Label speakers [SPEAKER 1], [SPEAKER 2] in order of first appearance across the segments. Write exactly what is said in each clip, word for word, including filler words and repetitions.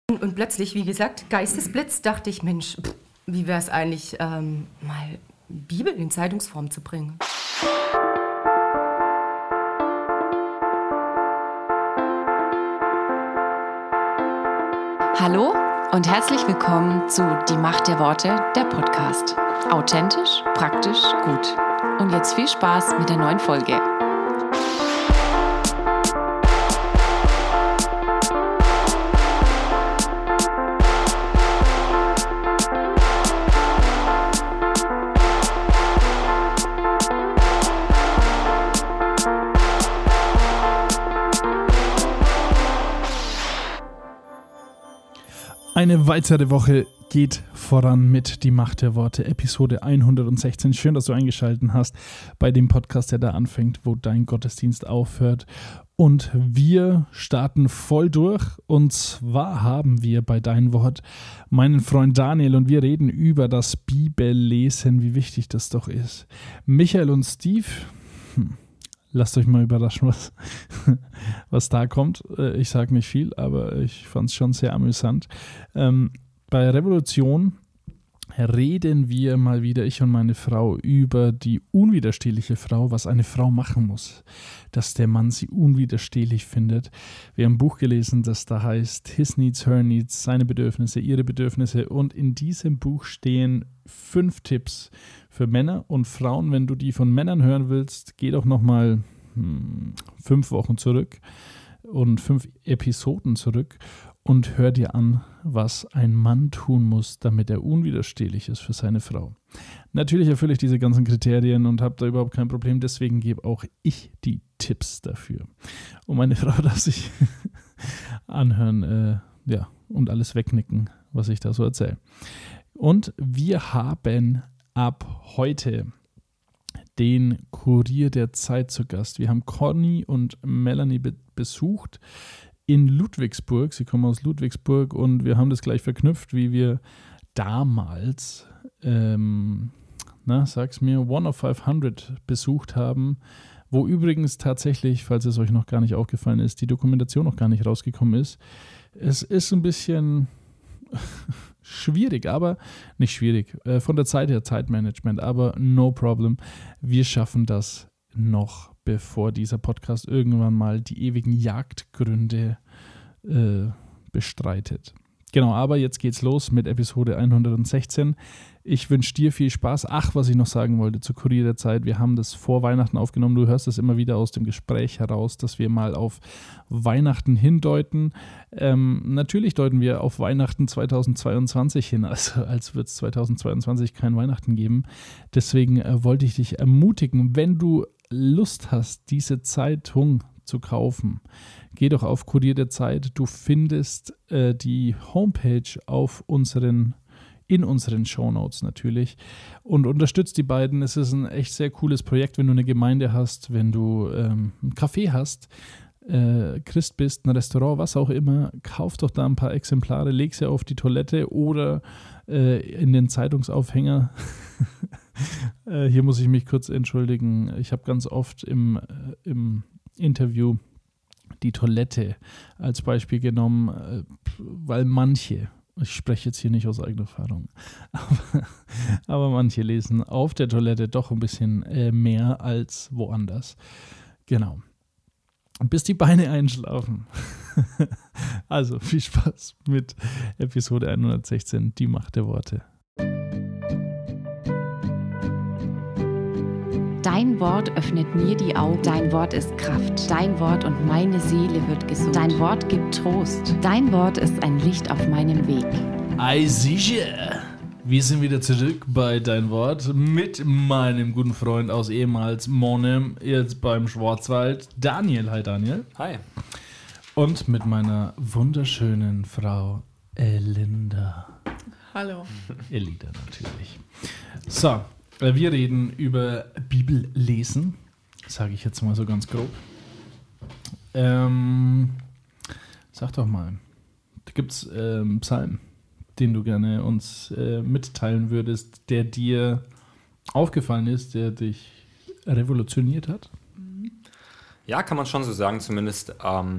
[SPEAKER 1] Und plötzlich, wie gesagt, Geistesblitz, dachte ich, Mensch, pff, wie wäre es eigentlich, ähm, mal Bibel in Zeitungsform zu bringen.
[SPEAKER 2] Hallo und herzlich willkommen zu Die Macht der Worte, der Podcast. Authentisch, praktisch, gut. Und jetzt viel Spaß mit der neuen Folge.
[SPEAKER 3] Eine weitere Woche geht voran mit Die Macht der Worte, Episode hundertsechzehn. Schön, dass du eingeschaltet hast bei dem Podcast, der da anfängt, wo dein Gottesdienst aufhört. Und wir starten voll durch. Und zwar haben wir bei Dein Wort meinen Freund Daniel und wir reden über das Bibellesen, wie wichtig das doch ist. Michael und Steve, hm. Lasst euch mal überraschen, was, was da kommt. Ich sage nicht viel, aber ich fand es schon sehr amüsant. Ähm, bei Revolution reden wir mal wieder, ich und meine Frau, über die unwiderstehliche Frau, was eine Frau machen muss, dass der Mann sie unwiderstehlich findet. Wir haben ein Buch gelesen, das da heißt His Needs, Her Needs, seine Bedürfnisse, ihre Bedürfnisse. Und in diesem Buch stehen fünf Tipps für Männer und Frauen. Wenn du die von Männern hören willst, geh doch nochmal hm, fünf Wochen zurück und fünf Episoden zurück und hör dir an, was ein Mann tun muss, damit er unwiderstehlich ist für seine Frau. Natürlich erfülle ich diese ganzen Kriterien und habe da überhaupt kein Problem, deswegen gebe auch ich die Tipps dafür. Und meine Frau darf sich anhören äh, ja, und alles wegnicken, was ich da so erzähle. Und wir haben ab heute den Kurier der Zeit zu Gast. Wir haben Conny und Melanie be- besucht in Ludwigsburg. Sie kommen aus Ludwigsburg und wir haben das gleich verknüpft, wie wir damals, ähm, na, sag's mir, One of fünfhundert besucht haben, wo übrigens tatsächlich, falls es euch noch gar nicht aufgefallen ist, die Dokumentation noch gar nicht rausgekommen ist. Es ist ein bisschen schwierig, aber nicht schwierig. Äh, von der Zeit her Zeitmanagement, aber no problem. Wir schaffen das noch, bevor dieser Podcast irgendwann mal die ewigen Jagdgründe äh, bestreitet. Genau, aber jetzt geht's los mit Episode hundertsechzehn. Ich wünsche dir viel Spaß. Ach, was ich noch sagen wollte zu Kurier der Zeit. Wir haben das vor Weihnachten aufgenommen. Du hörst das immer wieder aus dem Gespräch heraus, dass wir mal auf Weihnachten hindeuten. Ähm, natürlich deuten wir auf Weihnachten zweitausendzweiundzwanzig hin, also als wird es zweitausendzweiundzwanzig kein Weihnachten geben. Deswegen äh, wollte ich dich ermutigen, wenn du Lust hast, diese Zeitung zu kaufen, geh doch auf Kurier der Zeit. Du findest äh, die Homepage auf unseren, in unseren Shownotes natürlich und unterstützt die beiden. Es ist ein echt sehr cooles Projekt, wenn du eine Gemeinde hast, wenn du ähm, ein Café hast, äh, Christ bist, ein Restaurant, was auch immer. Kauf doch da ein paar Exemplare, leg sie auf die Toilette oder äh, in den Zeitungsaufhänger. äh, hier muss ich mich kurz entschuldigen. Ich habe ganz oft im, äh, im Interview die Toilette als Beispiel genommen, weil manche, ich spreche jetzt hier nicht aus eigener Erfahrung, aber, aber manche lesen auf der Toilette doch ein bisschen äh, mehr als woanders. Genau. Bis die Beine einschlafen. Also viel Spaß mit Episode hundertsechzehn, Die Macht der Worte.
[SPEAKER 2] Dein Wort öffnet mir die Augen. Dein Wort ist Kraft. Dein Wort und meine Seele wird gesund. Dein Wort gibt Trost. Dein Wort ist ein Licht auf meinem Weg.
[SPEAKER 3] Ei sicher. Wir sind wieder zurück bei Dein Wort mit meinem guten Freund aus ehemals Monnem, jetzt beim Schwarzwald, Daniel. Hi Daniel.
[SPEAKER 4] Hi.
[SPEAKER 3] Und mit meiner wunderschönen Frau Elinda.
[SPEAKER 5] Hallo.
[SPEAKER 3] Elida natürlich. So. Wir reden über Bibellesen, sage ich jetzt mal so ganz grob. Ähm, sag doch mal, da gibt es äh, einen Psalm, den du gerne uns äh, mitteilen würdest, der dir aufgefallen ist, der dich revolutioniert hat?
[SPEAKER 4] Ja, kann man schon so sagen, zumindest ähm,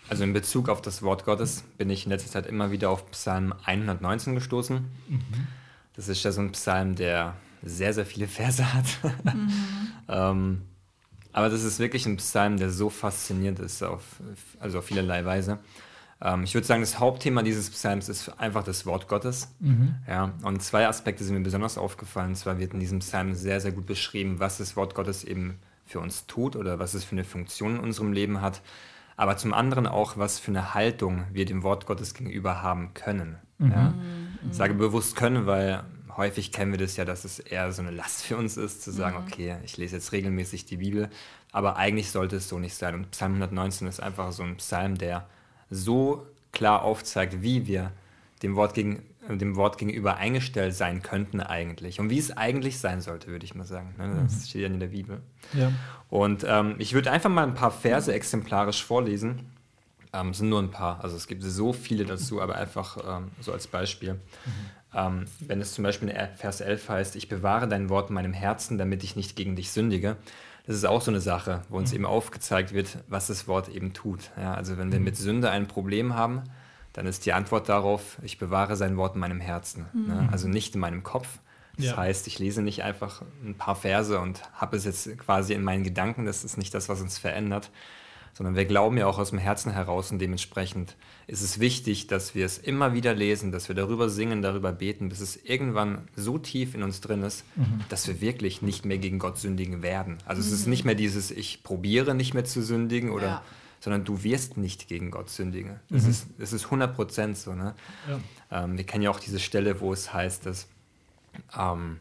[SPEAKER 4] Also in Bezug auf das Wort Gottes bin ich in letzter Zeit immer wieder auf Psalm hundertneunzehn gestoßen. Mhm. Das ist ja so ein Psalm, der sehr, sehr viele Verse hat. Mhm. ähm, aber das ist wirklich ein Psalm, der so faszinierend ist, auf, also auf vielerlei Weise. Ähm, ich würde sagen, das Hauptthema dieses Psalms ist einfach das Wort Gottes. Mhm. Ja, und zwei Aspekte sind mir besonders aufgefallen. Und zwar wird in diesem Psalm sehr, sehr gut beschrieben, was das Wort Gottes eben für uns tut oder was es für eine Funktion in unserem Leben hat. Aber zum anderen auch, was für eine Haltung wir dem Wort Gottes gegenüber haben können. Mhm. Ja? Ich sage bewusst können, weil häufig kennen wir das ja, dass es eher so eine Last für uns ist, zu sagen, mhm. okay, ich lese jetzt regelmäßig die Bibel, aber eigentlich sollte es so nicht sein. Und Psalm hundertneunzehn ist einfach so ein Psalm, der so klar aufzeigt, wie wir dem Wort, gegen, dem Wort gegenüber eingestellt sein könnten eigentlich und wie es eigentlich sein sollte, würde ich mal sagen. Das mhm. steht ja in der Bibel. Ja. Und ähm, ich würde einfach mal ein paar Verse exemplarisch vorlesen. Ähm, es sind nur ein paar, also es gibt so viele dazu, aber einfach ähm, so als Beispiel. Mhm. Ähm, wenn es zum Beispiel in Vers elf heißt, ich bewahre dein Wort in meinem Herzen, damit ich nicht gegen dich sündige. Das ist auch so eine Sache, wo uns mhm. eben aufgezeigt wird, was das Wort eben tut. Ja, also wenn wir mit Sünde ein Problem haben, dann ist die Antwort darauf, ich bewahre sein Wort in meinem Herzen. Mhm. Ne? Also nicht in meinem Kopf. Das ja. heißt, ich lese nicht einfach ein paar Verse und habe es jetzt quasi in meinen Gedanken. Das ist nicht das, was uns verändert. Sondern wir glauben ja auch aus dem Herzen heraus und dementsprechend ist es wichtig, dass wir es immer wieder lesen, dass wir darüber singen, darüber beten, bis es irgendwann so tief in uns drin ist, mhm. dass wir wirklich nicht mehr gegen Gott sündigen werden. Also mhm. es ist nicht mehr dieses, ich probiere nicht mehr zu sündigen, oder, ja. sondern du wirst nicht gegen Gott sündigen. Das mhm. ist, das ist hundert Prozent so. Ne? Ja. Ähm, wir kennen ja auch diese Stelle, wo es heißt, dass ähm,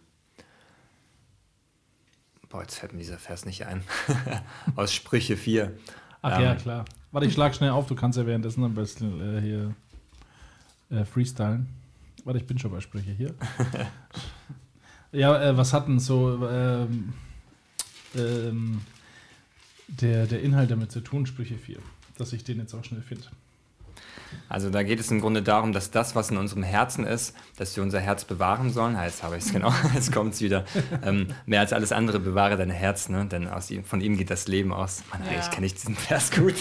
[SPEAKER 4] boah, jetzt fällt mir dieser Vers nicht ein, aus Sprüche vier.
[SPEAKER 3] Ach ähm, ja, klar. Warte, ich schlag schnell auf, du kannst ja währenddessen ein bisschen äh, hier äh, freestylen. Warte, ich bin schon bei Sprüche hier. ja, äh, was hat denn so ähm, ähm, der, der Inhalt damit zu tun, Sprüche vier, dass ich den jetzt auch schnell finde?
[SPEAKER 4] Also da geht es im Grunde darum, dass das, was in unserem Herzen ist, dass wir unser Herz bewahren sollen. Jetzt habe ich es genau, jetzt kommt es wieder. Ähm, mehr als alles andere bewahre dein Herz, ne? Denn aus ihm, von ihm geht das Leben aus. Mann, ja. Eigentlich kenne ich diesen Vers gut.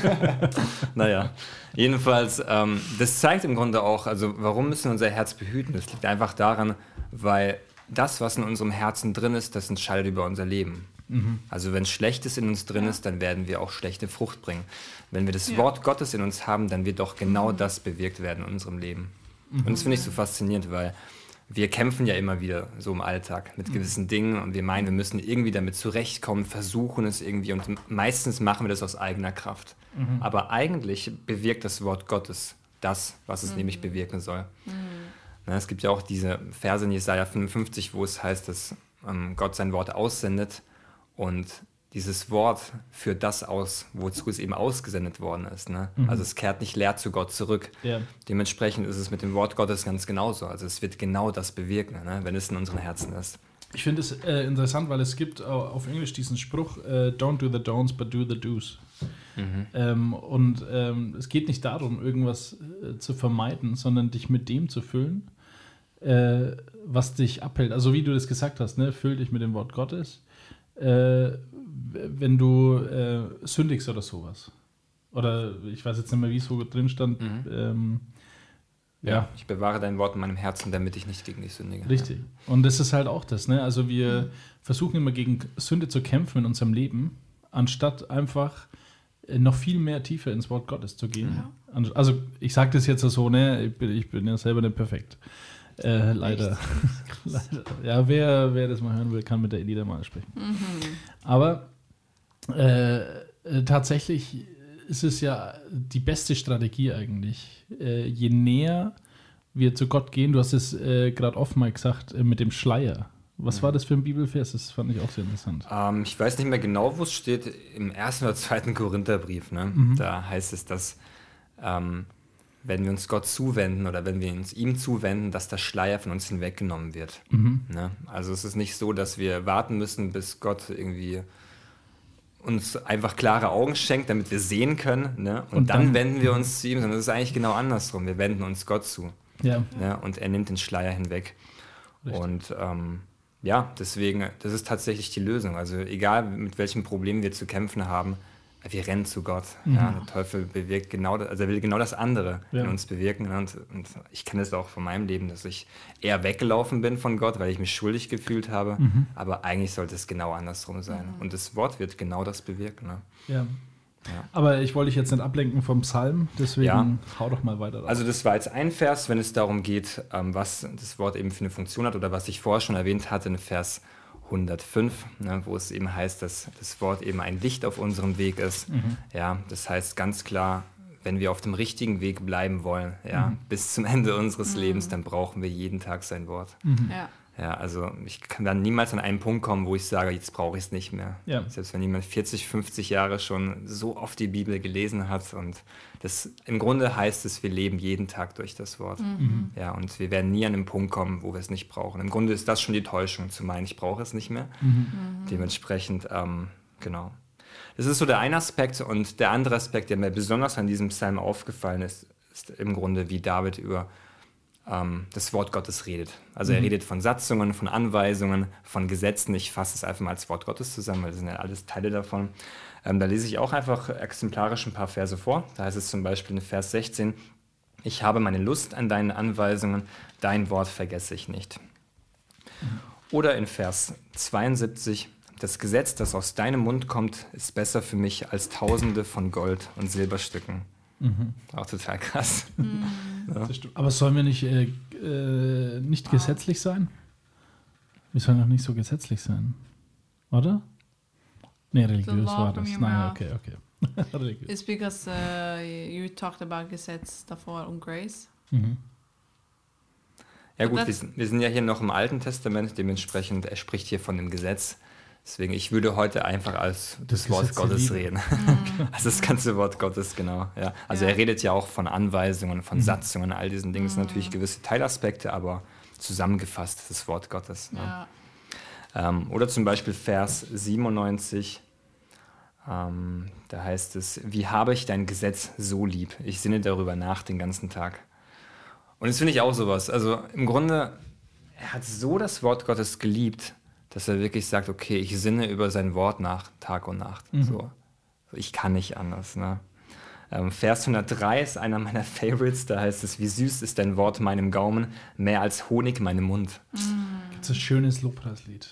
[SPEAKER 4] Naja, jedenfalls, ähm, das zeigt im Grunde auch, also warum müssen wir unser Herz behüten? Das liegt einfach daran, weil das, was in unserem Herzen drin ist, das entscheidet über unser Leben. Mhm. Also wenn Schlechtes in uns drin ja. ist, dann werden wir auch schlechte Frucht bringen. Wenn wir das ja. Wort Gottes in uns haben, dann wird doch genau mhm. das bewirkt werden in unserem Leben. Mhm. Und das finde ich so faszinierend, weil wir kämpfen ja immer wieder so im Alltag mit gewissen mhm. Dingen und wir meinen, wir müssen irgendwie damit zurechtkommen, versuchen es irgendwie und meistens machen wir das aus eigener Kraft. Mhm. Aber eigentlich bewirkt das Wort Gottes das, was es mhm. nämlich bewirken soll. Mhm. Na, es gibt ja auch diese Verse in Jesaja fünfundfünfzig, wo es heißt, dass ähm, Gott sein Wort aussendet. Und dieses Wort führt das aus, wozu es eben ausgesendet worden ist. Ne? Mhm. Also es kehrt nicht leer zu Gott zurück. Yeah. Dementsprechend ist es mit dem Wort Gottes ganz genauso. Also es wird genau das bewirken, ne? Wenn es in unseren Herzen ist.
[SPEAKER 3] Ich finde es äh, interessant, weil es gibt auf Englisch diesen Spruch, äh, don't do the don'ts, but do the do's. Mhm. Ähm, und ähm, es geht nicht darum, irgendwas äh, zu vermeiden, sondern dich mit dem zu füllen, äh, was dich abhält. Also wie du das gesagt hast, ne? Füll dich mit dem Wort Gottes. Äh, wenn du äh, sündigst oder sowas. Oder ich weiß jetzt nicht mehr, wie es so drin stand. Mhm. Ähm,
[SPEAKER 4] ja. ja, ich bewahre dein Wort in meinem Herzen, damit ich nicht gegen dich sündige.
[SPEAKER 3] Richtig. Ja. Und das ist halt auch das. Ne? Also wir mhm. versuchen immer gegen Sünde zu kämpfen in unserem Leben, anstatt einfach noch viel mehr tiefer ins Wort Gottes zu gehen. Ja. Also ich sage das jetzt so, ne? ich, bin, ich bin ja selber nicht perfekt. Äh, leider. leider. Ja, wer, wer das mal hören will, kann mit der Elida mal sprechen. Mhm. Aber äh, äh, tatsächlich ist es ja die beste Strategie eigentlich. Äh, je näher wir zu Gott gehen, du hast es äh, gerade offen mal gesagt, äh, mit dem Schleier. Was mhm. war das für ein Bibelvers? Das fand ich auch sehr interessant.
[SPEAKER 4] Ähm, ich weiß nicht mehr genau, wo es steht, im ersten oder zweiten Korintherbrief. Ne? Mhm. Da heißt es, dass ähm, wenn wir uns Gott zuwenden oder wenn wir uns ihm zuwenden, dass der Schleier von uns hinweggenommen wird. Mhm. Ne? Also es ist nicht so, dass wir warten müssen, bis Gott irgendwie uns einfach klare Augen schenkt, damit wir sehen können. Ne? Und, und dann, dann wenden wir uns zu ihm, sondern es ist eigentlich genau andersrum. Wir wenden uns Gott zu. Ja. Ne? Und er nimmt den Schleier hinweg. Richtig. Und ähm, ja, deswegen, das ist tatsächlich die Lösung. Also egal, mit welchem Problem wir zu kämpfen haben, wir rennen zu Gott.
[SPEAKER 3] Mhm.
[SPEAKER 4] Ja, der Teufel bewirkt genau das, also er will genau das andere
[SPEAKER 3] Ja.
[SPEAKER 4] in uns bewirken. Und, und ich kenne es auch von meinem Leben, dass ich eher weggelaufen bin von Gott, weil ich mich schuldig gefühlt habe.
[SPEAKER 3] Mhm.
[SPEAKER 4] Aber eigentlich sollte es genau andersrum sein.
[SPEAKER 1] Mhm.
[SPEAKER 4] Und das Wort wird genau das bewirken. Ne?
[SPEAKER 3] Ja.
[SPEAKER 4] Ja.
[SPEAKER 3] Aber ich wollte dich jetzt nicht ablenken vom Psalm, deswegen
[SPEAKER 4] Ja.
[SPEAKER 3] hau doch mal weiter.
[SPEAKER 4] Also das war jetzt ein Vers, wenn es darum geht, ähm, was das Wort eben für eine Funktion hat oder was ich vorher schon erwähnt hatte, in Vers hundertfünf, ne, wo es eben heißt, dass das Wort eben ein Licht auf unserem Weg ist.
[SPEAKER 3] Mhm.
[SPEAKER 4] Ja, das heißt ganz klar, wenn wir auf dem richtigen Weg bleiben wollen, ja,
[SPEAKER 3] Mhm.
[SPEAKER 4] bis zum Ende unseres Lebens, dann brauchen wir jeden Tag sein Wort.
[SPEAKER 3] Mhm.
[SPEAKER 5] Ja.
[SPEAKER 4] Ja, also ich kann dann niemals an einen Punkt kommen, wo ich sage, jetzt brauche ich es nicht mehr.
[SPEAKER 3] Ja.
[SPEAKER 4] Selbst wenn jemand vierzig, fünfzig Jahre schon so oft die Bibel gelesen hat und das im Grunde heißt es, wir leben jeden Tag durch das Wort.
[SPEAKER 3] Mhm.
[SPEAKER 4] Ja, und wir werden nie an den Punkt kommen, wo wir es nicht brauchen. Im Grunde ist das schon die Täuschung, zu meinen, ich brauche es nicht mehr.
[SPEAKER 3] Mhm.
[SPEAKER 4] Dementsprechend, ähm, genau. Das ist so der eine Aspekt und der andere Aspekt, der mir besonders an diesem Psalm aufgefallen ist, ist im Grunde, wie David über ähm, das Wort Gottes redet. Also er
[SPEAKER 3] Mhm.
[SPEAKER 4] redet von Satzungen, von Anweisungen, von Gesetzen. Ich fasse es einfach mal als Wort Gottes zusammen, weil das sind ja alles Teile davon. Ähm, da lese ich auch einfach exemplarisch ein paar Verse vor. Da heißt es zum Beispiel in Vers sechzehn, ich habe meine Lust an deinen Anweisungen, dein Wort vergesse ich nicht. Oder in Vers zweiundsiebzig, das Gesetz, das aus deinem Mund kommt, ist besser für mich als Tausende von Gold- und Silberstücken.
[SPEAKER 3] Mhm.
[SPEAKER 4] Auch total krass.
[SPEAKER 3] Das stimmt. Aber sollen wir nicht, äh, äh, nicht gesetzlich sein? Wir sollen doch nicht so gesetzlich sein. Oder? Nee, religiös
[SPEAKER 5] law
[SPEAKER 3] war
[SPEAKER 5] from
[SPEAKER 3] das.
[SPEAKER 5] your
[SPEAKER 3] Nein,
[SPEAKER 5] mouth.
[SPEAKER 3] okay, okay. Religiös.
[SPEAKER 5] It's because uh, you talked about Gesetz davor und Grace.
[SPEAKER 3] Mhm.
[SPEAKER 4] Ja gut,
[SPEAKER 5] Das-
[SPEAKER 4] wir sind, wir sind ja hier noch im Alten Testament, dementsprechend, er spricht hier von dem Gesetz. Deswegen, ich würde heute einfach als das,
[SPEAKER 3] Das
[SPEAKER 4] Wort
[SPEAKER 3] Gesetz der
[SPEAKER 4] Gottes
[SPEAKER 3] Liebe.
[SPEAKER 4] reden. Also das ganze Wort Gottes, genau. Ja. Also
[SPEAKER 5] Ja.
[SPEAKER 4] er redet ja auch von Anweisungen, von
[SPEAKER 3] Mhm.
[SPEAKER 4] Satzungen, all diesen Dingen. Das sind natürlich gewisse Teilaspekte, aber zusammengefasst das Wort Gottes. Ne?
[SPEAKER 5] Ja.
[SPEAKER 4] Ähm, oder zum Beispiel Vers siebenundneunzig, ähm, da heißt es, wie habe ich dein Gesetz so lieb? Ich sinne darüber nach den ganzen Tag. Und das finde ich auch sowas. Also im Grunde, er hat so das Wort Gottes geliebt, dass er wirklich sagt, okay, ich sinne über sein Wort nach, Tag und Nacht.
[SPEAKER 3] Mhm.
[SPEAKER 4] So. Ich kann nicht anders. Ne? Ähm, Vers hundertdrei ist einer meiner Favorites, da heißt es, wie süß ist dein Wort meinem Gaumen, mehr als Honig meinem Mund.
[SPEAKER 3] Gibt's ein schönes Lobpreislied.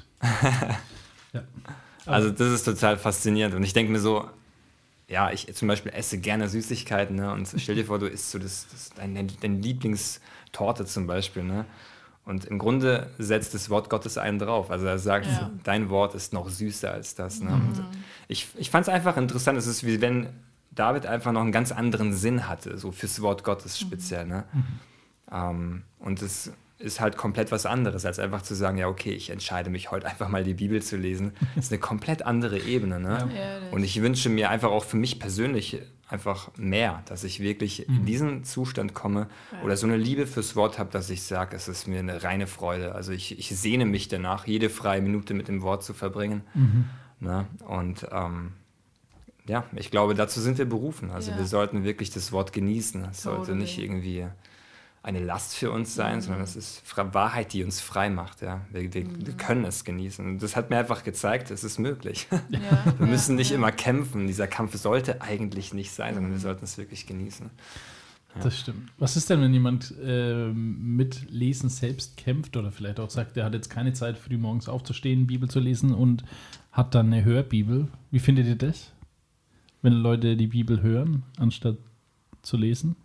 [SPEAKER 3] Ja.
[SPEAKER 4] Also das ist total faszinierend und ich denke mir so, ja, ich zum Beispiel esse gerne Süßigkeiten, ne? Und stell dir vor, du isst so das, das deine, deine Lieblingstorte zum Beispiel, ne? Und im Grunde setzt das Wort Gottes einen drauf. Also er sagt,
[SPEAKER 5] Ja.
[SPEAKER 4] dein Wort ist noch süßer als das. Ne? Und ich ich fand es einfach interessant, es ist wie wenn David einfach noch einen ganz anderen Sinn hatte, so fürs Wort Gottes speziell. Ne? Ähm, und es ist halt komplett was anderes, als einfach zu sagen, ja okay, ich entscheide mich heute einfach mal die Bibel zu lesen. Das ist eine komplett andere Ebene. Ne?
[SPEAKER 3] Ja.
[SPEAKER 5] Ja, das-
[SPEAKER 4] Und ich wünsche mir einfach auch für mich persönlich einfach mehr, dass ich wirklich in diesen Zustand komme oder so eine Liebe fürs Wort habe, dass ich sage, es ist mir eine reine Freude. Also ich, ich sehne mich danach, jede freie Minute mit dem Wort zu verbringen.
[SPEAKER 3] Mhm.
[SPEAKER 4] Ne? Und ähm, ja, ich glaube, dazu sind wir berufen. Also
[SPEAKER 5] Ja.
[SPEAKER 4] wir sollten wirklich das Wort genießen. Es sollte
[SPEAKER 5] Totally.
[SPEAKER 4] nicht irgendwie eine Last für uns sein, sondern es ist Fra- Wahrheit, die uns frei macht. Ja? Wir, wir, wir können es genießen. Und das hat mir einfach gezeigt, es ist möglich.
[SPEAKER 5] Ja.
[SPEAKER 4] Wir müssen
[SPEAKER 5] ja.
[SPEAKER 4] nicht immer kämpfen. Dieser Kampf sollte eigentlich nicht sein, sondern wir sollten es wirklich genießen.
[SPEAKER 3] Das stimmt. Was ist denn, wenn jemand äh, mit Lesen selbst kämpft oder vielleicht auch sagt, er hat jetzt keine Zeit, früh morgens aufzustehen, Bibel zu lesen und hat dann eine Hörbibel? Wie findet ihr das? Wenn Leute die Bibel hören, anstatt zu lesen?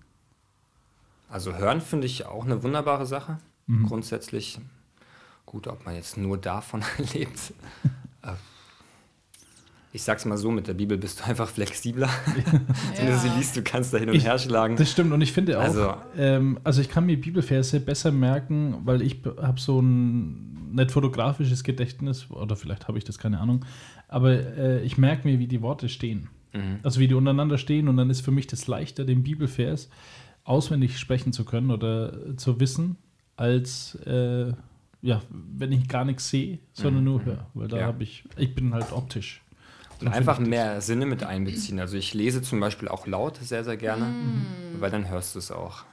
[SPEAKER 4] Also hören finde ich auch eine wunderbare Sache.
[SPEAKER 3] Mhm.
[SPEAKER 4] Grundsätzlich gut, ob man jetzt nur davon lebt. Äh, Ich sag's mal so, mit der Bibel bist du einfach flexibler. Wenn du sie liest, du kannst da hin und
[SPEAKER 3] Ich-
[SPEAKER 4] her schlagen.
[SPEAKER 3] Das stimmt und ich finde auch,
[SPEAKER 4] Also-
[SPEAKER 3] ähm, also ich kann mir Bibelverse besser merken, weil ich habe so ein nicht fotografisches Gedächtnis, oder vielleicht habe ich das, keine Ahnung, aber äh, ich merke mir, wie die Worte stehen.
[SPEAKER 4] Mhm.
[SPEAKER 3] Also wie die untereinander stehen und dann ist für mich das leichter, den Bibelvers auswendig sprechen zu können oder zu wissen, als äh, ja, wenn ich gar nichts sehe, sondern nur höre. Weil da
[SPEAKER 4] Ja.
[SPEAKER 3] habe ich, ich bin halt optisch.
[SPEAKER 4] Und einfach mehr Sinne mit einbeziehen. Also ich lese zum Beispiel auch laut sehr, sehr gerne, weil dann hörst du es auch.